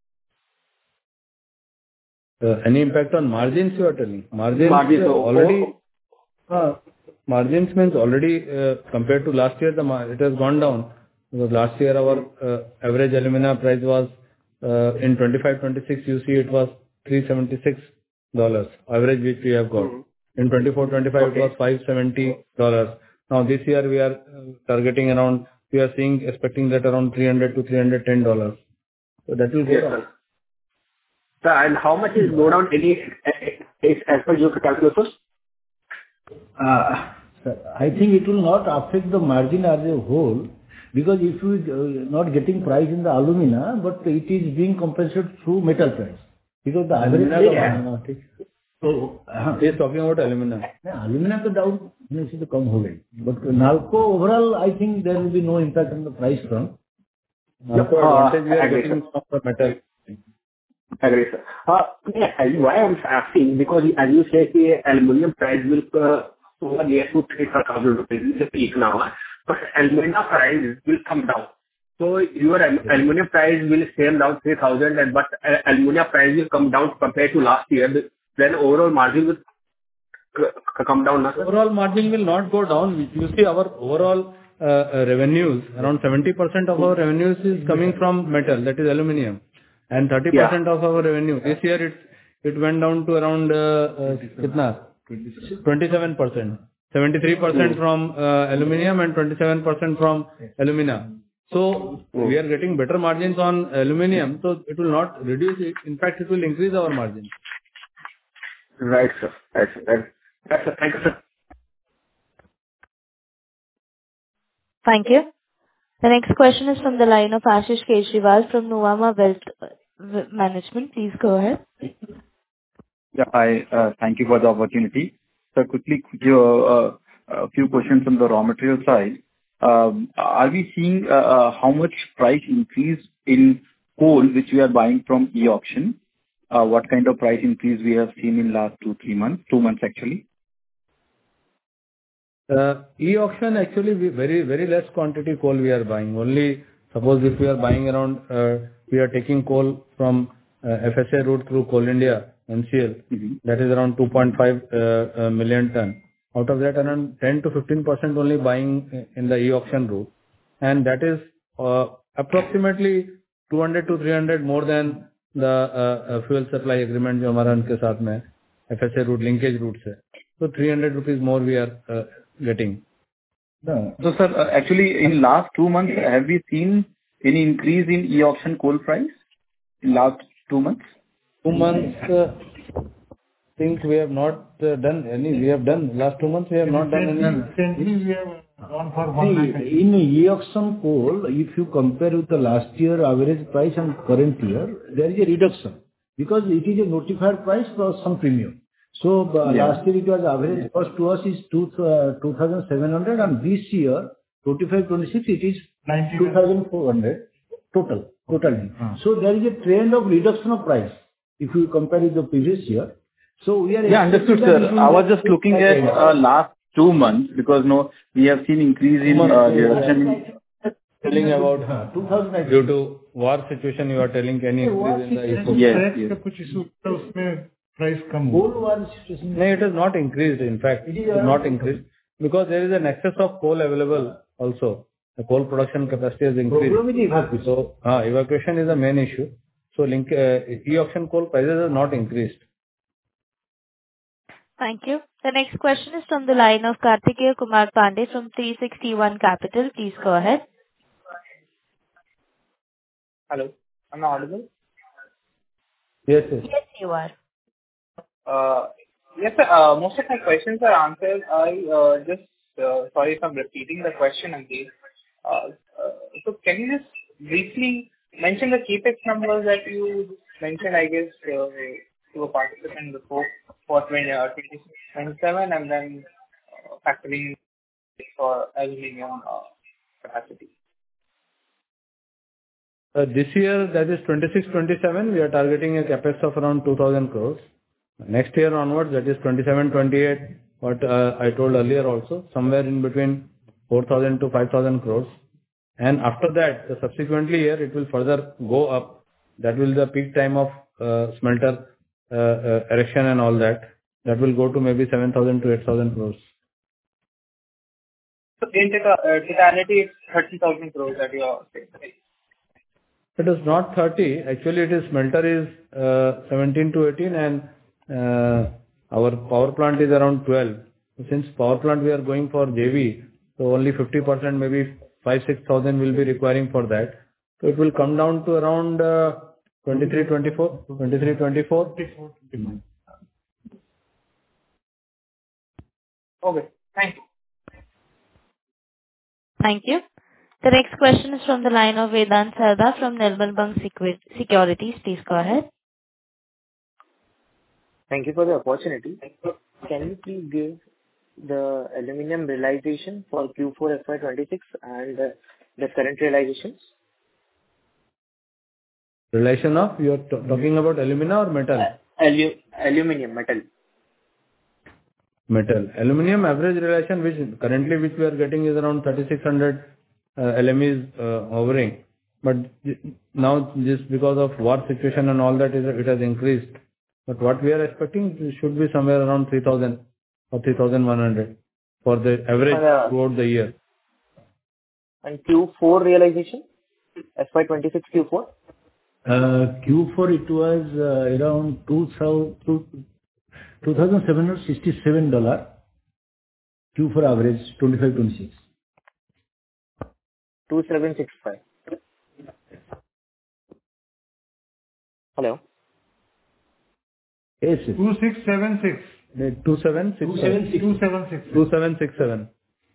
Uh, Any impact on margins you are telling? Margins margin? uh, So, already, uh, margins means already, uh, compared to last year, the mar- it has gone down. Because last year our uh, average alumina price was, uh, in twenty-five twenty-six, you see it was three hundred seventy-six dollars average which we have got. Mhm. In twenty-four twenty-five it Okay. was five hundred seventy dollars. Now this year we are uh, targeting around, we are seeing, expecting that around three hundred to three hundred ten dollars. So that will go Yes, down. sir. Sir, and how much is go down any is as per your calculations? Uh, Sir, I think it will not affect the margin as a whole, because if you uh, not getting price in the alumina, but it is being compensated through metal price. Because the average Alumina price. का मानना, ठीक. So, uh, He is talking about alumina. alumina तो down होने से तो कम हो गई. But Nalco overall, I think there will be no impact on the price front. Nalco Uh, advantage we are agree, getting sir. from the metal. Agree, sir. Uh, yeah, I- Why I'm asking, because as you say, the aluminum price will uh, over near to three thousand rupees. It's a peak now, huh? But alumina price will come down. So your al- aluminum price will stay around three thousand, and but uh, alumina price will come down compared to last year. Then overall margin will c- c- come down, na, sir? Overall margin will not go down. You see our overall uh, uh, revenues, around seventy percent of our revenues is coming from metal, that is aluminum, and thirty percent Yeah. of our revenue. This year it it went down to around uh, uh, kitna? twenty-seven percent. seventy-three percent Hmm. from uh, aluminum and twenty-seven percent from alumina. So Hmm. we are getting better margins on aluminum, so it will not reduce it. In fact, it will increase our margin. Right, sir. Right, sir. Right. Right, sir. Thank you, sir. Thank you. The next question is from the line of Ashish Kejriwal from Nuvama Wealth uh, W- Management. Please go ahead. Yeah, hi. uh, Thank you for the opportunity. So quickly, your, uh, a few questions on the raw material side. Um, Are we seeing uh, uh, how much price increase in coal, which we are buying from e-auction? Uh, What kind of price increase we have seen in last two, three months? Two months, actually. Uh, E-auction, actually, we very, very less quantity coal we are buying. Only suppose if we are buying around, uh, we are taking coal from uh, F S A route through Coal India, N C L, Mhm. that is around two point five uh, uh, million ton. Out of that, around ten to fifteen percent only buying uh, in the e-auction route. And that is uh, approximately two hundred to three hundred more than the uh, uh, fuel supply agreement जो हमारा उनके साथ में है, F S A route, linkage route से. So three hundred rupees more we are uh, getting. No. So, sir, uh, actually, in last two months, have we seen any increase in e-auction coal price in last two months? Two months, uh, think we have not uh, done any. We have done last two months, we have not done any. Recently, we have gone for one See, lakh. in e-auction coal, if you compare with the last year average price and current year, there is a reduction because it is a notified price plus some premium. So uh, Yeah. last year it was average cost to us is two uh, two thousand seven hundred, and this year twenty-five twenty-six it is two thousand four hundred total totally. So there is a trend of reduction of price if you compare with the previous year. So we are Yeah, understood, expecting that sir. it will I was be- just looking at uh, last two months because no, we have seen increase in uh, reduction in Telling about हाँ, two thousand nine. due to war situation, you are telling any increase in the input. Yes, Tax yes. का कुछ issue था, उसमें price कम हुआ. Coal war situation. No, it has not increased. In fact, it is not increased because there is an excess of coal available also. The coal production capacity has increased. Problem with evacuation. So, uh, evacuation is the main issue. So, link, uh, e-auction coal prices have not increased. Thank you. The next question is from the line of Kartikeya Kumar Pandey from three sixty-one Capital. Please go ahead. Hello, am I audible? Yes, yes. Yes, you are. Uh, Yes, sir. uh, Most of my questions are answered. I uh, just, uh, sorry if I'm repeating the question again. Uh, uh, So can you just briefly mention the CapEx numbers that you mentioned, I guess, uh, to a participant before for twenty twenty-six twenty-seven, and then uh, factoring for aluminum uh, capacity? Uh, This year, that is twenty-six twenty-seven, we are targeting a CapEx of around two thousand crores. Next year onwards, that is twenty-seven twenty-eight, what uh, I told earlier also, somewhere in between four thousand to five thousand crores. And after that, the subsequently year, it will further go up. That will be the peak time of uh, smelter uh, uh, erection and all that. That will go to maybe seven thousand to eight thousand crores. So in tota- uh, totality, it's thirty thousand crores that you are saying, right? It is not thirty. Actually, it is smelter is uh, seventeen to eighteen, and uh, our power plant is around twelve. Since power plant we are going for J V, so only fifty percent, maybe five six thousand will be requiring for that. So it will come down to around uh, twenty-three twenty-four. twenty-three twenty-four. Okay, thank you. Thank you. The next question is from the line of Vedant Sarda from Nirmal Bang Secu- Securities. Please go ahead. Thank you for the opportunity. Can you please give the aluminum realization for Q four F Y twenty-six and uh, the current realizations? Relation of, you are t- talking about alumina or metal? Alu- Aluminum, metal. Metal. Aluminum average realization, which currently which we are getting is around thirty-six hundred uh, L M Es uh, hovering. But th- now just because of war situation and all that, is it has increased. But what we are expecting it should be somewhere around three thousand or three thousand one hundred for the average Uh, throughout the year. And Q four realization? F Y twenty-six Q four? Uh, Q four it was uh, around two thousand two thousand seven hundred sixty-seven dollars. Q four average twenty-five twenty-six. two seven six five. Hello? Yes, yes. two six seven six. two seven six seven. two seven six. two seven six seven.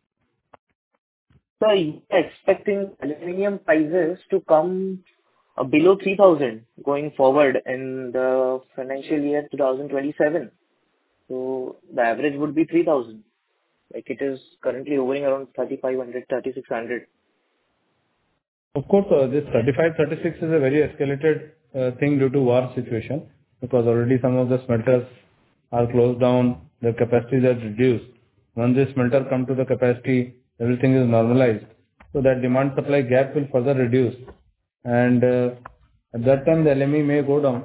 So you are expecting aluminum prices to come uh, below three thousand going forward in the financial year twenty twenty-seven. So the average would be three thousand. Like it is currently hovering around thirty-five hundred, thirty-six hundred. Of course, uh, this thirty-five thirty-six is a very escalated uh, thing due to war situation, because already some of the smelters are closed down, their capacities are reduced. Once the smelter come to the capacity, everything is normalized. So that demand supply gap will further reduce. And uh, at that time the L M E may go down.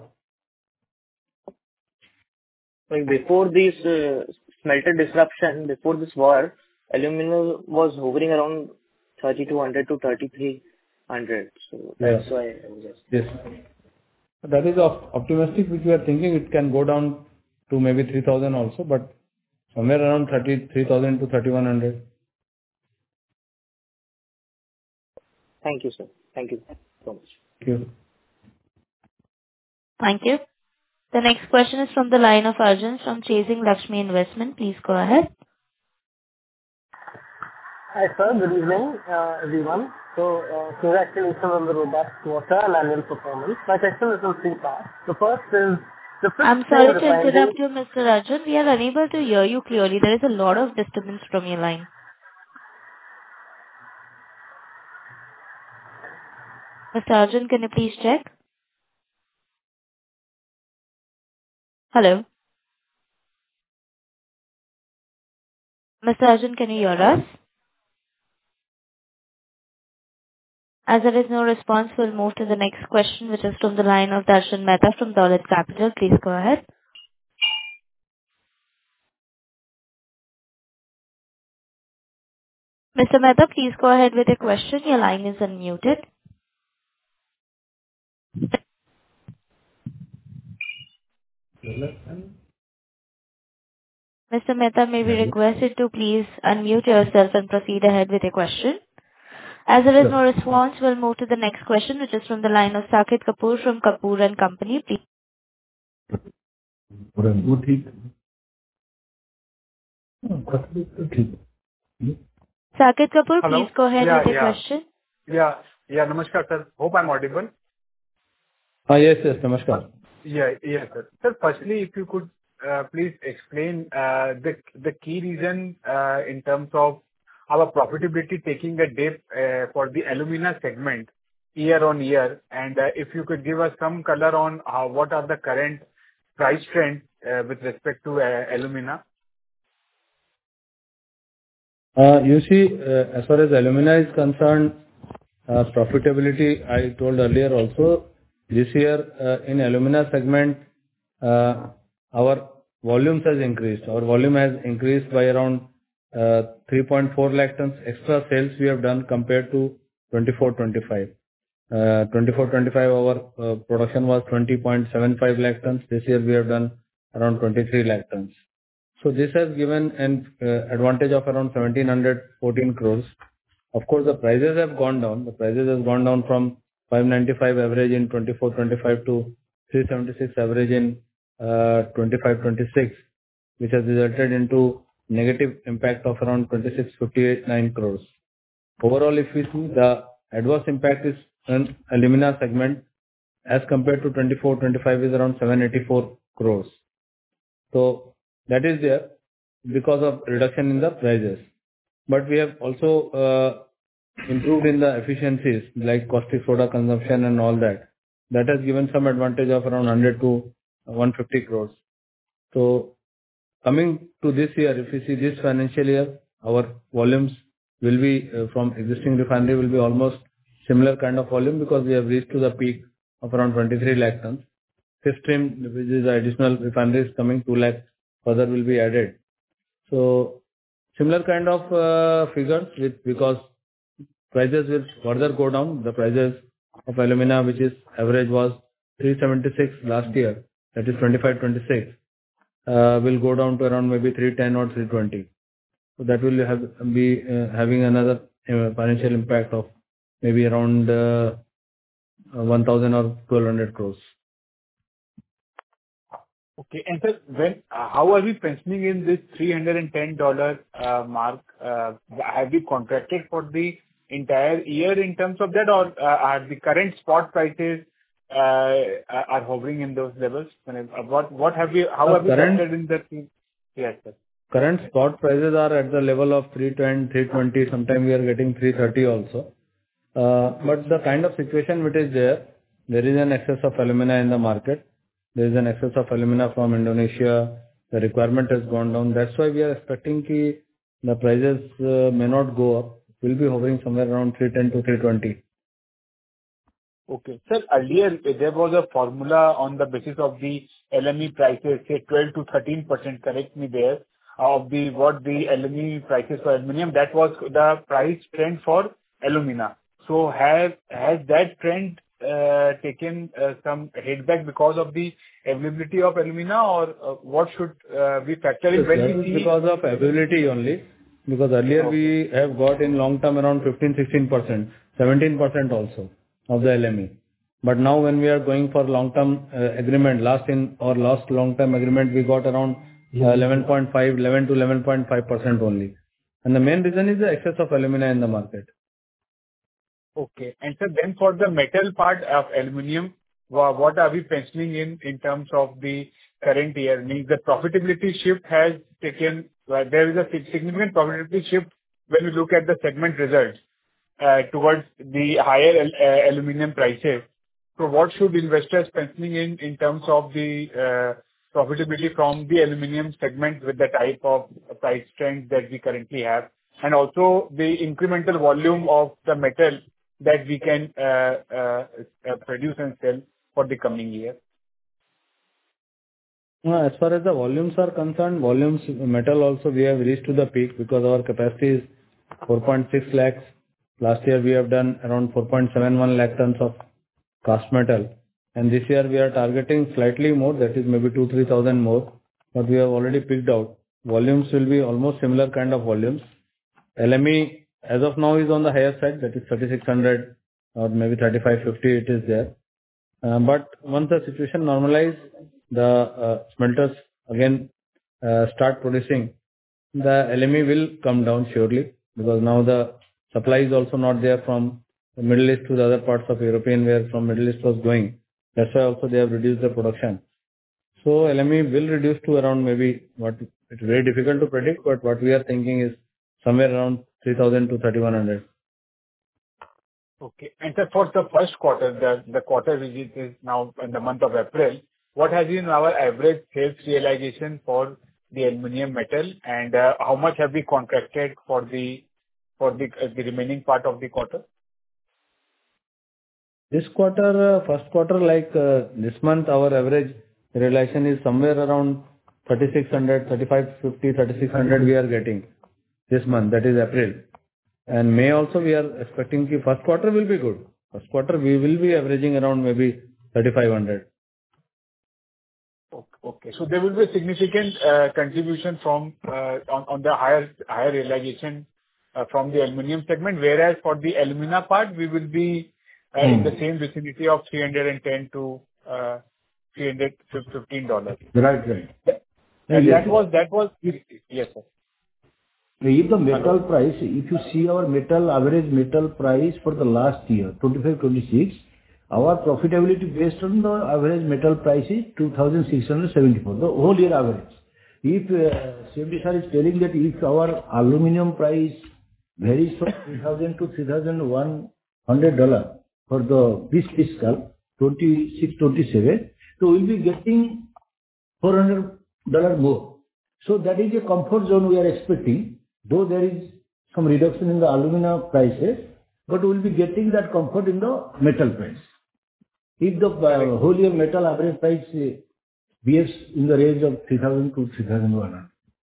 Like before this uh, smelter disruption, before this war, aluminum was hovering around thirty-two hundred to thirty-three hundred. So that's Yeah. why I was just. Yes. That is op- optimistic, which we are thinking it can go down to maybe three thousand also, but somewhere around thirty-three thousand to thirty-one hundred. Thank you, sir. Thank you so much. Thank you. Thank you. The next question is from the line of Arjun from Chasing Lakshmi Investment. Please go ahead. Hi, sir. Good evening, uh, everyone. So, uh, congratulations on the robust quarter and annual performance. My question is in three parts. The first is the fifth I'm sorry to refinery. interrupt you, Mister Arjun. We are unable to hear you clearly. There is a lot of disturbance from your line. Mister Arjun, can you please check? Hello? Mister Arjun, can you hear us? As there is no response, we'll move to the next question, which is from the line of Darshan Mehta from Dolat Capital. Please go ahead. Mister Mehta, please go ahead with your question. Your line is unmuted. Mister Mehta, may we request you to please unmute yourself and proceed ahead with your question. As there is no response, we'll move to the next question, which is from the line of Saket Kapoor from Kapoor and Company. Please. Saket Kapoor, Hello. please go ahead Yeah, with your yeah. question. Yeah. Yeah. Namaskar, sir. Hope I'm audible. Ah, Yes, yes. Namaskar. Yeah. Yes, sir. Sir, firstly, if you could uh, please explain uh, the the key reason uh, in terms of our profitability taking a dip uh, for the alumina segment year-on-year, and uh, if you could give us some color on how what are the current price trends uh, with respect to uh, alumina. Uh, You see, uh, as far as alumina is concerned, uh, profitability, I told earlier also, this year, uh, in alumina segment, uh, our volumes has increased. Our volume has increased by around uh, three point four lakh tons extra sales we have done compared to twenty-four twenty-five. Uh, twenty-four twenty-five, our uh, production was twenty point seven five lakh tons. This year we have done around twenty-three lakh tons. So this has given an uh, advantage of around one thousand seven hundred fourteen crores. Of course, the prices have gone down. The prices has gone down from five ninety-five average in twenty-four twenty-five to three seventy-six average in uh, twenty-five twenty-six, which has resulted into negative impact of around twenty-six fifty-nine crores. Overall, if we see, the adverse impact is in alumina segment as compared to twenty-four twenty-five is around seven eighty-four crores. So that is there because of reduction in the prices. But we have also uh, improved in the efficiencies like caustic soda consumption and all that. That has given some advantage of around one hundred to one hundred fifty crores. So coming to this year, if you see this financial year, our volumes will be uh, from existing refinery will be almost similar kind of volume because we have reached to the peak of around twenty-three lakh tons. Fifth stream, which is the additional refineries coming, two lakh further will be added. So similar kind of uh, figures with because prices will further go down. The prices of alumina, which is average was three seventy-six last year, that is twenty-five twenty-six, uh, will go down to around maybe three ten or three twenty. So that will have be uh, having another uh, financial impact of maybe around uh, one thousand or twelve hundred crores. Okay. And sir, when, uh, how are we penciling in this three hundred ten dollars uh, mark? Uh, Have we contracted for the entire year in terms of that, or uh, are the current spot prices uh, are are hovering in those levels? When it- uh, What what have we, how Uh, have we current- factored in that? Yes, sir. Current spot prices are at the level of three ten, three twenty. Sometimes we are getting three thirty also. Uh, But the kind of situation which is there, there is an excess of alumina in the market. There is an excess of alumina from Indonesia. The requirement has gone down. That's why we are expecting ki the prices uh, may not go up. Will be hovering somewhere around three ten to three twenty. Okay. Sir, earlier there was a formula on the basis of the L M E prices, say twelve to thirteen percent, correct me there, of the what the L M E prices for aluminum. That was the price trend for alumina. So has has that trend uh, taken uh, some hit back because of the availability of alumina, or uh, what should uh, we factor in when That we is see? because of availability only. Because earlier we have got in long term around fifteen sixteen percent, seventeen percent also of the L M E. But now when we are going for long-term uh, agreement, last in our last long-term agreement, we got around uh, eleven point five, eleven to eleven point five percent only. And the main reason is the excess of alumina in the market. Okay. And sir, then for the metal part of aluminum, wha- what are we penciling in in terms of the current year? Means the profitability shift has taken, uh, there is a sig- significant profitability shift when we look at the segment results uh, towards the higher al- uh, aluminum prices. So what should investors penciling in in terms of the uh, profitability from the aluminum segment with the type of price trends that we currently have, and also the incremental volume of the metal that we can uh, uh, uh, produce and sell for the coming year? No, as far as the volumes are concerned, volumes, metal also we have reached to the peak because our capacity is four point six lakhs. Last year we have done around four point seven one lakh tons of cast metal. And this year we are targeting slightly more, that is maybe two, three thousand more, but we have already picked out. Volumes will be almost similar kind of volumes. L M E as of now is on the higher side, that is thirty-six hundred or maybe thirty-five fifty it is there. Uh, But once the situation normalize, the uh, smelters again uh, start producing, the L M E will come down surely, because now the supply is also not there from the Middle East to the other parts of European, where from Middle East was going. That's why also they have reduced the production. So L M E will reduce to around maybe what, it's very difficult to predict, but what we are thinking is somewhere around three thousand to thirty-one hundred. Okay. And sir, for the first quarter, the the quarter which is now in the month of April, what has been our average sales realization for the aluminum metal, and uh, how much have we contracted for the for the uh, the remaining part of the quarter? This quarter, uh, first quarter, like uh, this month, our average realization is somewhere around thirty-six hundred, thirty-five fifty, thirty-six hundred we are getting this month, that is April. And May also we are expecting the first quarter will be good. First quarter we will be averaging around maybe thirty-five hundred. Okay. So there will be a significant uh, contribution from uh, on on the higher higher realization uh, from the aluminum segment, whereas for the alumina part, we will be uh, in the same vicinity of three hundred ten to uh, three hundred fifteen dollars. Right, right. And Yes, that sir. was, that was yes, sir. If the metal price, if you see our metal, average metal price for the last year, twenty-five twenty-six, our profitability based on the average metal price is two thousand six hundred seventy-four, the whole year average. If uh, C M D sir is telling that if our aluminum price varies from three thousand to three thousand one hundred dollars for the this fiscal twenty-six twenty-seven, so we'll be getting four hundred dollars more. So that is a comfort zone we are expecting, though there is some reduction in the alumina prices, but we will be getting that comfort in the metal price. If the uh, whole year metal average price uh, behaves in the range of three thousand to three thousand one hundred.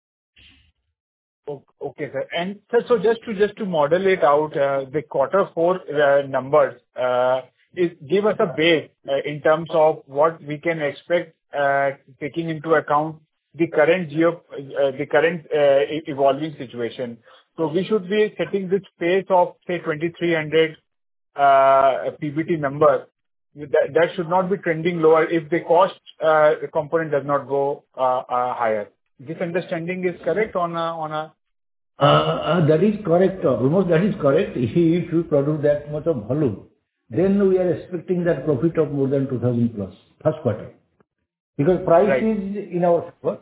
O- Okay, sir. And sir, so just to just to model it out, uh, the quarter four uh, numbers uh, is give us a base uh, in terms of what we can expect, uh, taking into account the current geo uh, the current uh, e- evolving situation. So we should be setting this pace of say twenty-three hundred uh, P B T number. That that should not be trending lower if the cost uh, component does not go uh, uh, higher. This understanding is correct on a on a Uh, uh, That is correct. uh, Almost that is correct. If if you produce that much of volume, then we are expecting that profit of more than two thousand plus first quarter. Because price Right. is in our favor.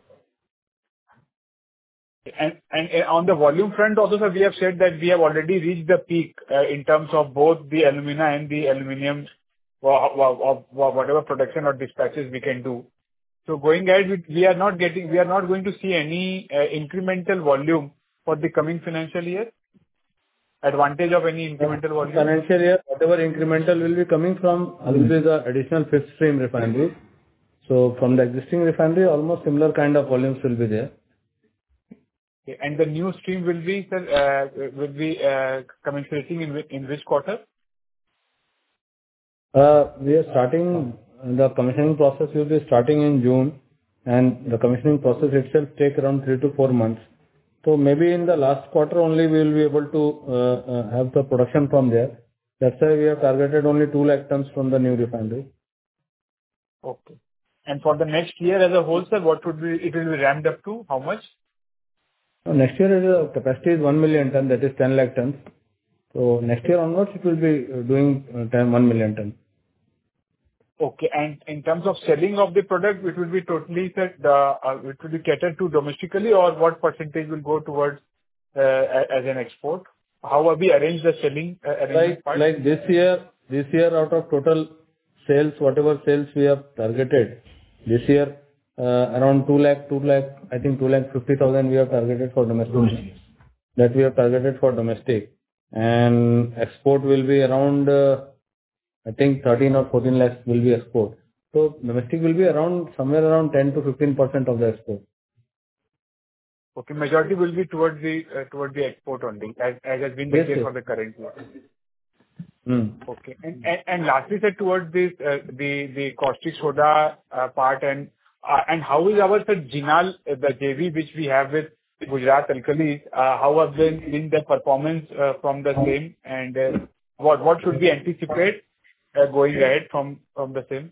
And and uh, on the volume front also, sir, we have said that we have already reached the peak uh, in terms of both the alumina and the aluminum, wha- wha- wha- wha- whatever production or dispatches we can do. So going ahead, we we are not getting, we are not going to see any uh, incremental volume for the coming financial year? Advantage of any incremental volume? Financial year, whatever incremental will be coming from, will be the additional fifth stream refinery. So from the existing refinery, almost similar kind of volumes will be there. Okay. And the new stream will be, sir, uh, will be uh, commencing in which, in which quarter? Uh, We are starting, the commissioning process will be starting in June, and the commissioning process itself take around three to four months. So maybe in the last quarter only we will be able to uh, uh, have the production from there. That's why we have targeted only two lakh tons from the new refinery. Okay. And for the next year as a whole, sir, what would be, it will be ramped up to? How much? So next year the capacity is one million ton, that is ten lakh tons. So next year onwards it will be uh, doing uh, ten, one million ton. Okay. And in terms of selling of the product, it will be totally set, uh, uh, it will be catered to domestically, or what percentage will go towards uh, a- as an export? How have we arranged the selling uh, arrangement Like, part? like this year, this year out of total sales, whatever sales we have targeted, this year, uh, around two lakh, two lakh, I think two lakh fifty thousand we have targeted for domestic. Domestic. That we have targeted for domestic. And export will be around, uh, I think thirteen or fourteen lakhs will be export. So domestic will be around, somewhere around ten to fifteen percent of the export. Okay. Majority will be towards the uh, towards the export only, as as has been the Yes, case yes. for the current year. Hmm. Okay. And and and lastly, sir, towards this, uh, the the caustic soda uh, part, and uh, and how is our, sir, Jinal, uh, the J V which we have with Gujarat Alkalis, uh, how have been been the performance uh, from the same, and uh, what what should we anticipate uh, going ahead from from the same?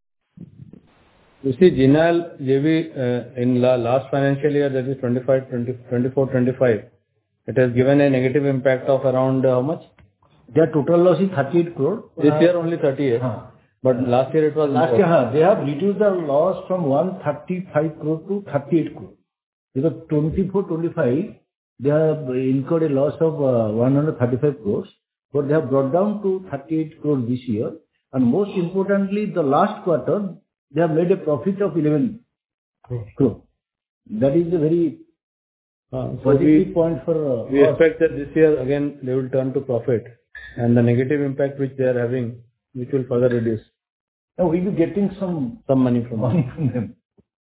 You see, Jinal J V uh, in la last financial year, that is twenty-five, twenty, twenty-four, twenty-five, it has given a negative impact of around uh, how much? Their total loss is thirty-eight crore. This year only thirty-eight. Huh. But last year it was Last more. year, huh, they have reduced the loss from one hundred thirty-five crore to thirty-eight crore. Because twenty-four, twenty-five, they have incurred a loss of uh, one hundred thirty-five crores, but they have brought down to thirty-eight crores this year. And most importantly, the last quarter, they have made a profit of eleven crore. That is a very Uh, so positive we, point for uh, we us. expect that this year again they will turn to profit, and the negative impact which they are having, which will further reduce. Now we'll be getting some Some money from money from them.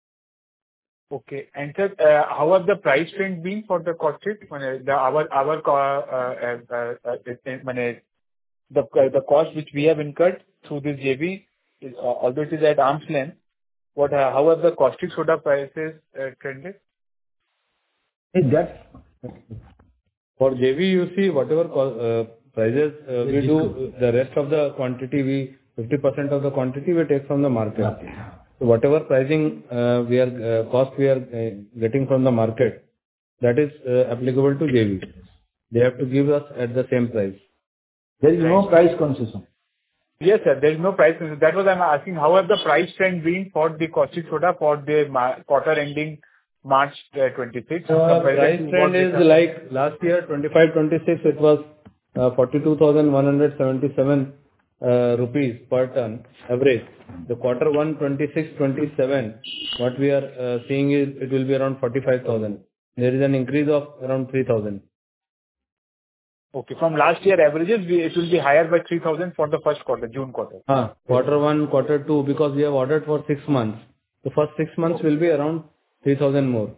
Okay. And sir, uh, how have the price trend been for the caustic? Mane, the our our co- uh, uh, uh, uh, it- it- mane, the the cost which we have incurred through this J V, is, uh, although it is at arm's length, what uh, how have the caustic soda prices uh, trended? Hey, that's For J V, you see whatever co- uh, prices uh, we do, the rest of the quantity, we fifty percent of the quantity we take from the market. So whatever pricing uh, we are uh, cost we are uh, getting from the market, that is uh, applicable to J V. They have to give us at the same price. there is no price concession. Yes, sir. There is no price. That was I'm asking, how have the price trend been for the caustic soda for the ma- quarter ending March uh, twenty-six? Uh, compared price to what trend it is has- like last year, twenty-five twenty-six, it was uh, forty-two thousand one hundred seventy-seven uh, rupees per ton average. The quarter one, twenty-six twenty-seven, what we are uh, seeing is it will be around forty-five thousand. There is an increase of around three thousand. Okay. From last year averages, we- it will be higher by three thousand for the first quarter, June quarter. Ah, quarter one, quarter two, because we have ordered for six months. The first six months will be around three thousand more.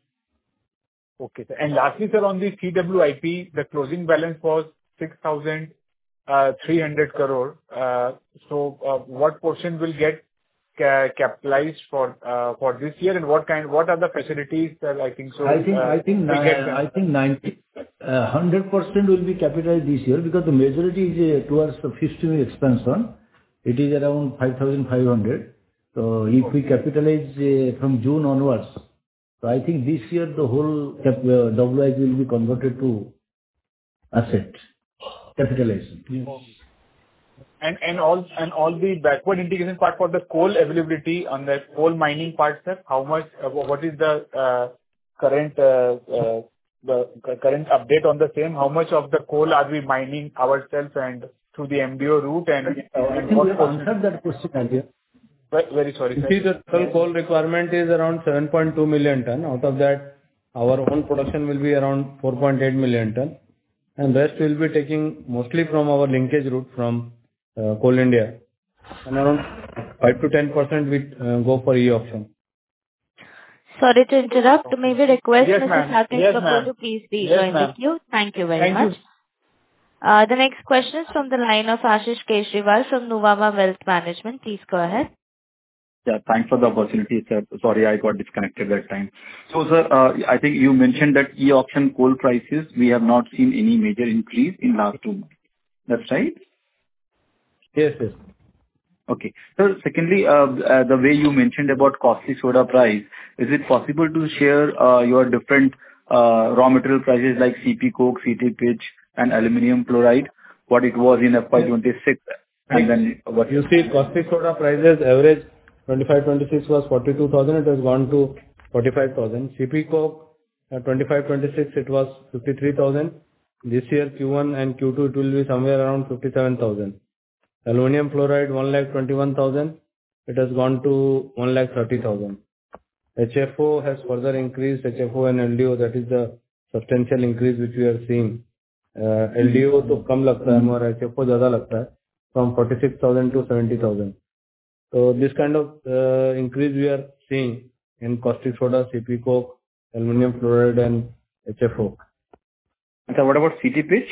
Okay, sir. And lastly, sir, on the C W I P, the closing balance was six thousand three hundred crore. Uh, So, uh, what portion will get ca- capitalized for uh, for this year, and what kind, what are the facilities that I think so? I think uh, I think will get ni- them? I think ninety, uh, one hundred percent will be capitalized this year because the majority is uh, towards the fifth stream expansion. It is around five thousand five hundred. So if we capitalize uh, from June onwards, so I think this year the whole cap- uh, W I P will be converted to asset capitalization. And and all and all the backward integration part for the coal availability on the coal mining part, sir, how much, uh, what is the uh, current uh, uh, the cu- current update on the same? How much of the coal are we mining ourselves and through the M D O route, and I and think we what have portion? answered that question earlier. Ve- Very sorry, You sir. see, the total coal requirement is around seven point two million ton. Out of that, our own production will be around four point eight million ton, and rest will be taking mostly from our linkage route from uh, Coal India, and around five to ten percent we uh, go for e-auction. Sorry to interrupt. May we request Yes, Missus ma'am. Saket Yes, Kapoor ma'am. to please Yes, rejoin the ma'am. queue? Thank you very Thank you. much. Uh, The next question is from the line of Ashish Kejriwal from Nuvama Wealth Management. Please go ahead. Yeah, thanks for the opportunity, sir. Sorry, I got disconnected that time. So, sir, uh, I think you mentioned that e-auction coal prices, we have not seen any major increase in last two months. That's right? Yes, yes. Okay. So secondly, uh, uh, the way you mentioned about caustic soda price, is it possible to share uh, your different uh, raw material prices like C P coke, C T pitch, and aluminum chloride, what it was in F Y twenty-six, and then what You see, caustic soda prices average twenty-five twenty-six was forty-two thousand. It has gone to forty-five thousand. C P coke, uh, twenty-five twenty-six, it was fifty-three thousand. This year, Q one and Q two, it will be somewhere around fifty-seven thousand. Aluminum fluoride, one lakh twenty-one thousand. It has gone to one lakh thirty thousand. H F O has further increased. H F O and L D O, that is the substantial increase which we are seeing. Uh, L D O तो कम लगता है मगर H F O ज़्यादा लगता है, from forty-six thousand to seventy thousand. So this kind of uh, increase we are seeing in caustic soda, C P coke, aluminum fluoride and H F O. So what about C T pitch?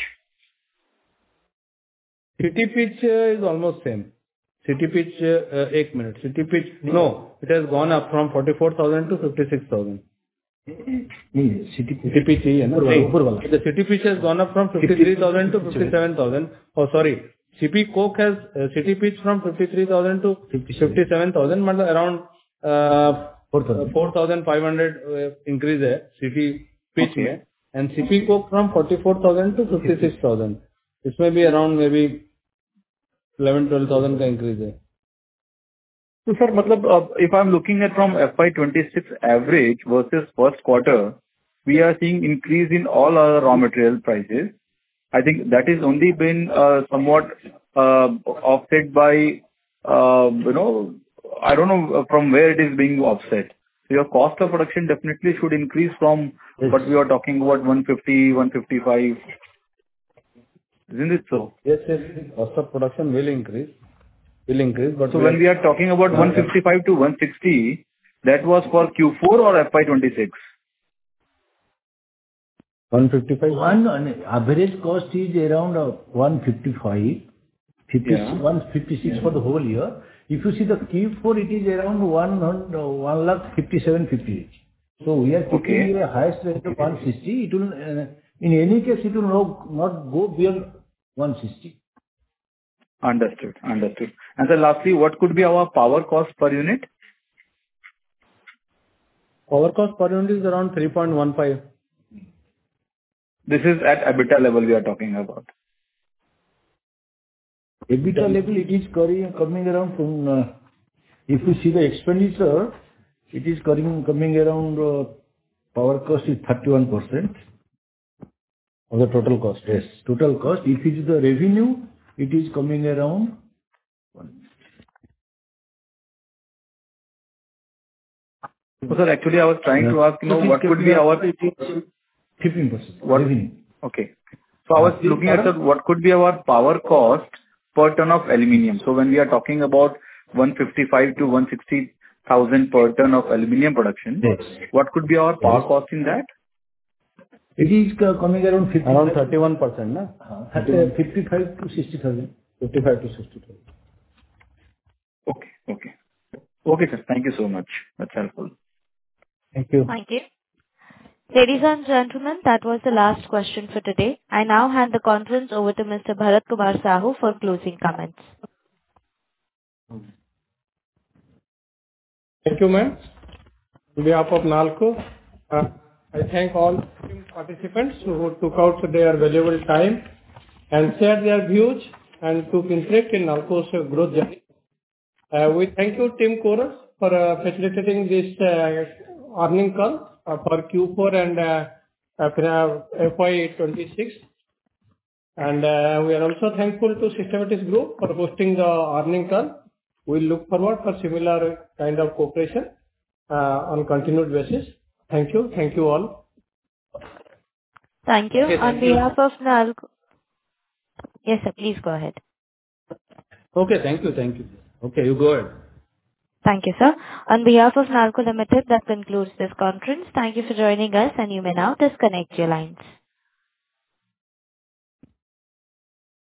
C T pitch uh, is almost same. C T pitch, uh, uh, एक minute. C T pitch, no, it has gone up from forty-four thousand to fifty-six thousand. C T pitch ही है ना? नहीं, the C T pitch has gone up from fifty-three thousand to fifty-seven thousand. Oh, sorry. C P coke has uh, C T pitch from fifty-three thousand to fifty-seven thousand, मतलब around uh, four thousand five hundred uh, increase है C T pitch Okay. में, and C P coke from forty-four thousand to fifty-six thousand. इसमें भी around maybe eleven twelve thousand का increase है. So sir, मतलब uh, if I'm looking at from F Y twenty-six average versus first quarter, we are seeing increase in all our raw material prices. I think that is only been uh, somewhat uh, offset by, uh, you know, I don't know from where it is being offset. So your cost of production definitely should increase from what we are talking about one fifty, one fifty-five. Isn't it so? Yes, yes. Cost of production will increase. Will increase, but So when we are talking about one fifty-five to one sixty, that was for Q four or F Y twenty-six? one fifty-five. One on average cost is around uh, one fifty-five, fifty, Yeah. one fifty-six for the whole year. If you see the Q four, it is around one hundred, one lakh fifty-seven fifty-eight. So we are keeping Okay. a highest rate of one sixty. It will, uh, in any case, it will not, not go beyond one sixty. Understood. Understood. And then lastly, what could be our power cost per unit? Power cost per unit is around three point one five. This is at EBITDA level we are talking about. EBITDA level, it is coming, coming around from, uh, if you see the expenditure, it is coming, coming around, uh, power cost is thirty-one percent. Of the total cost. Yes, total cost. If it is the revenue, it is coming around. So sir, actually I was trying to ask, you know, what could be our... fifteen percent What? revenue. Okay. So I was looking at, sir, what could be our power cost per ton of aluminum. So when we are talking about one fifty-five to one sixty thousand per ton of aluminum production, Yes. what could be our power cost in that? It is uh, coming around fifty. Around thirty-one percent, na? Uh, fifty-five to sixty thousand. fifty-five to sixty thousand. Okay. Okay. Okay, sir. Thank you so much. That's helpful. Thank you. Thank you. Ladies and gentlemen, that was the last question for today. I now hand the conference over to Mister Bharat Kumar Sahu for closing comments. Thank you, ma'am. On behalf of NALCO, uh, I thank all participants who took out their valuable time and shared their views and took interest in NALCO's growth journey. Uh, we thank you, Team Chorus, for uh, facilitating this uh, earning call uh, for Q four and uh, uh, F Y twenty-six. And uh, we are also thankful to Systematics Group for hosting the earning call. We look forward for similar kind of cooperation uh, on continued basis. Thank you. Thank you all. Thank you. Okay, On thank you. behalf of NALCO. Yes, sir. Please go ahead. Okay, thank you, thank you. Okay, you go ahead. Thank you, sir. On behalf of NALCO Limited, that concludes this conference. Thank you for joining us, and you may now disconnect your lines.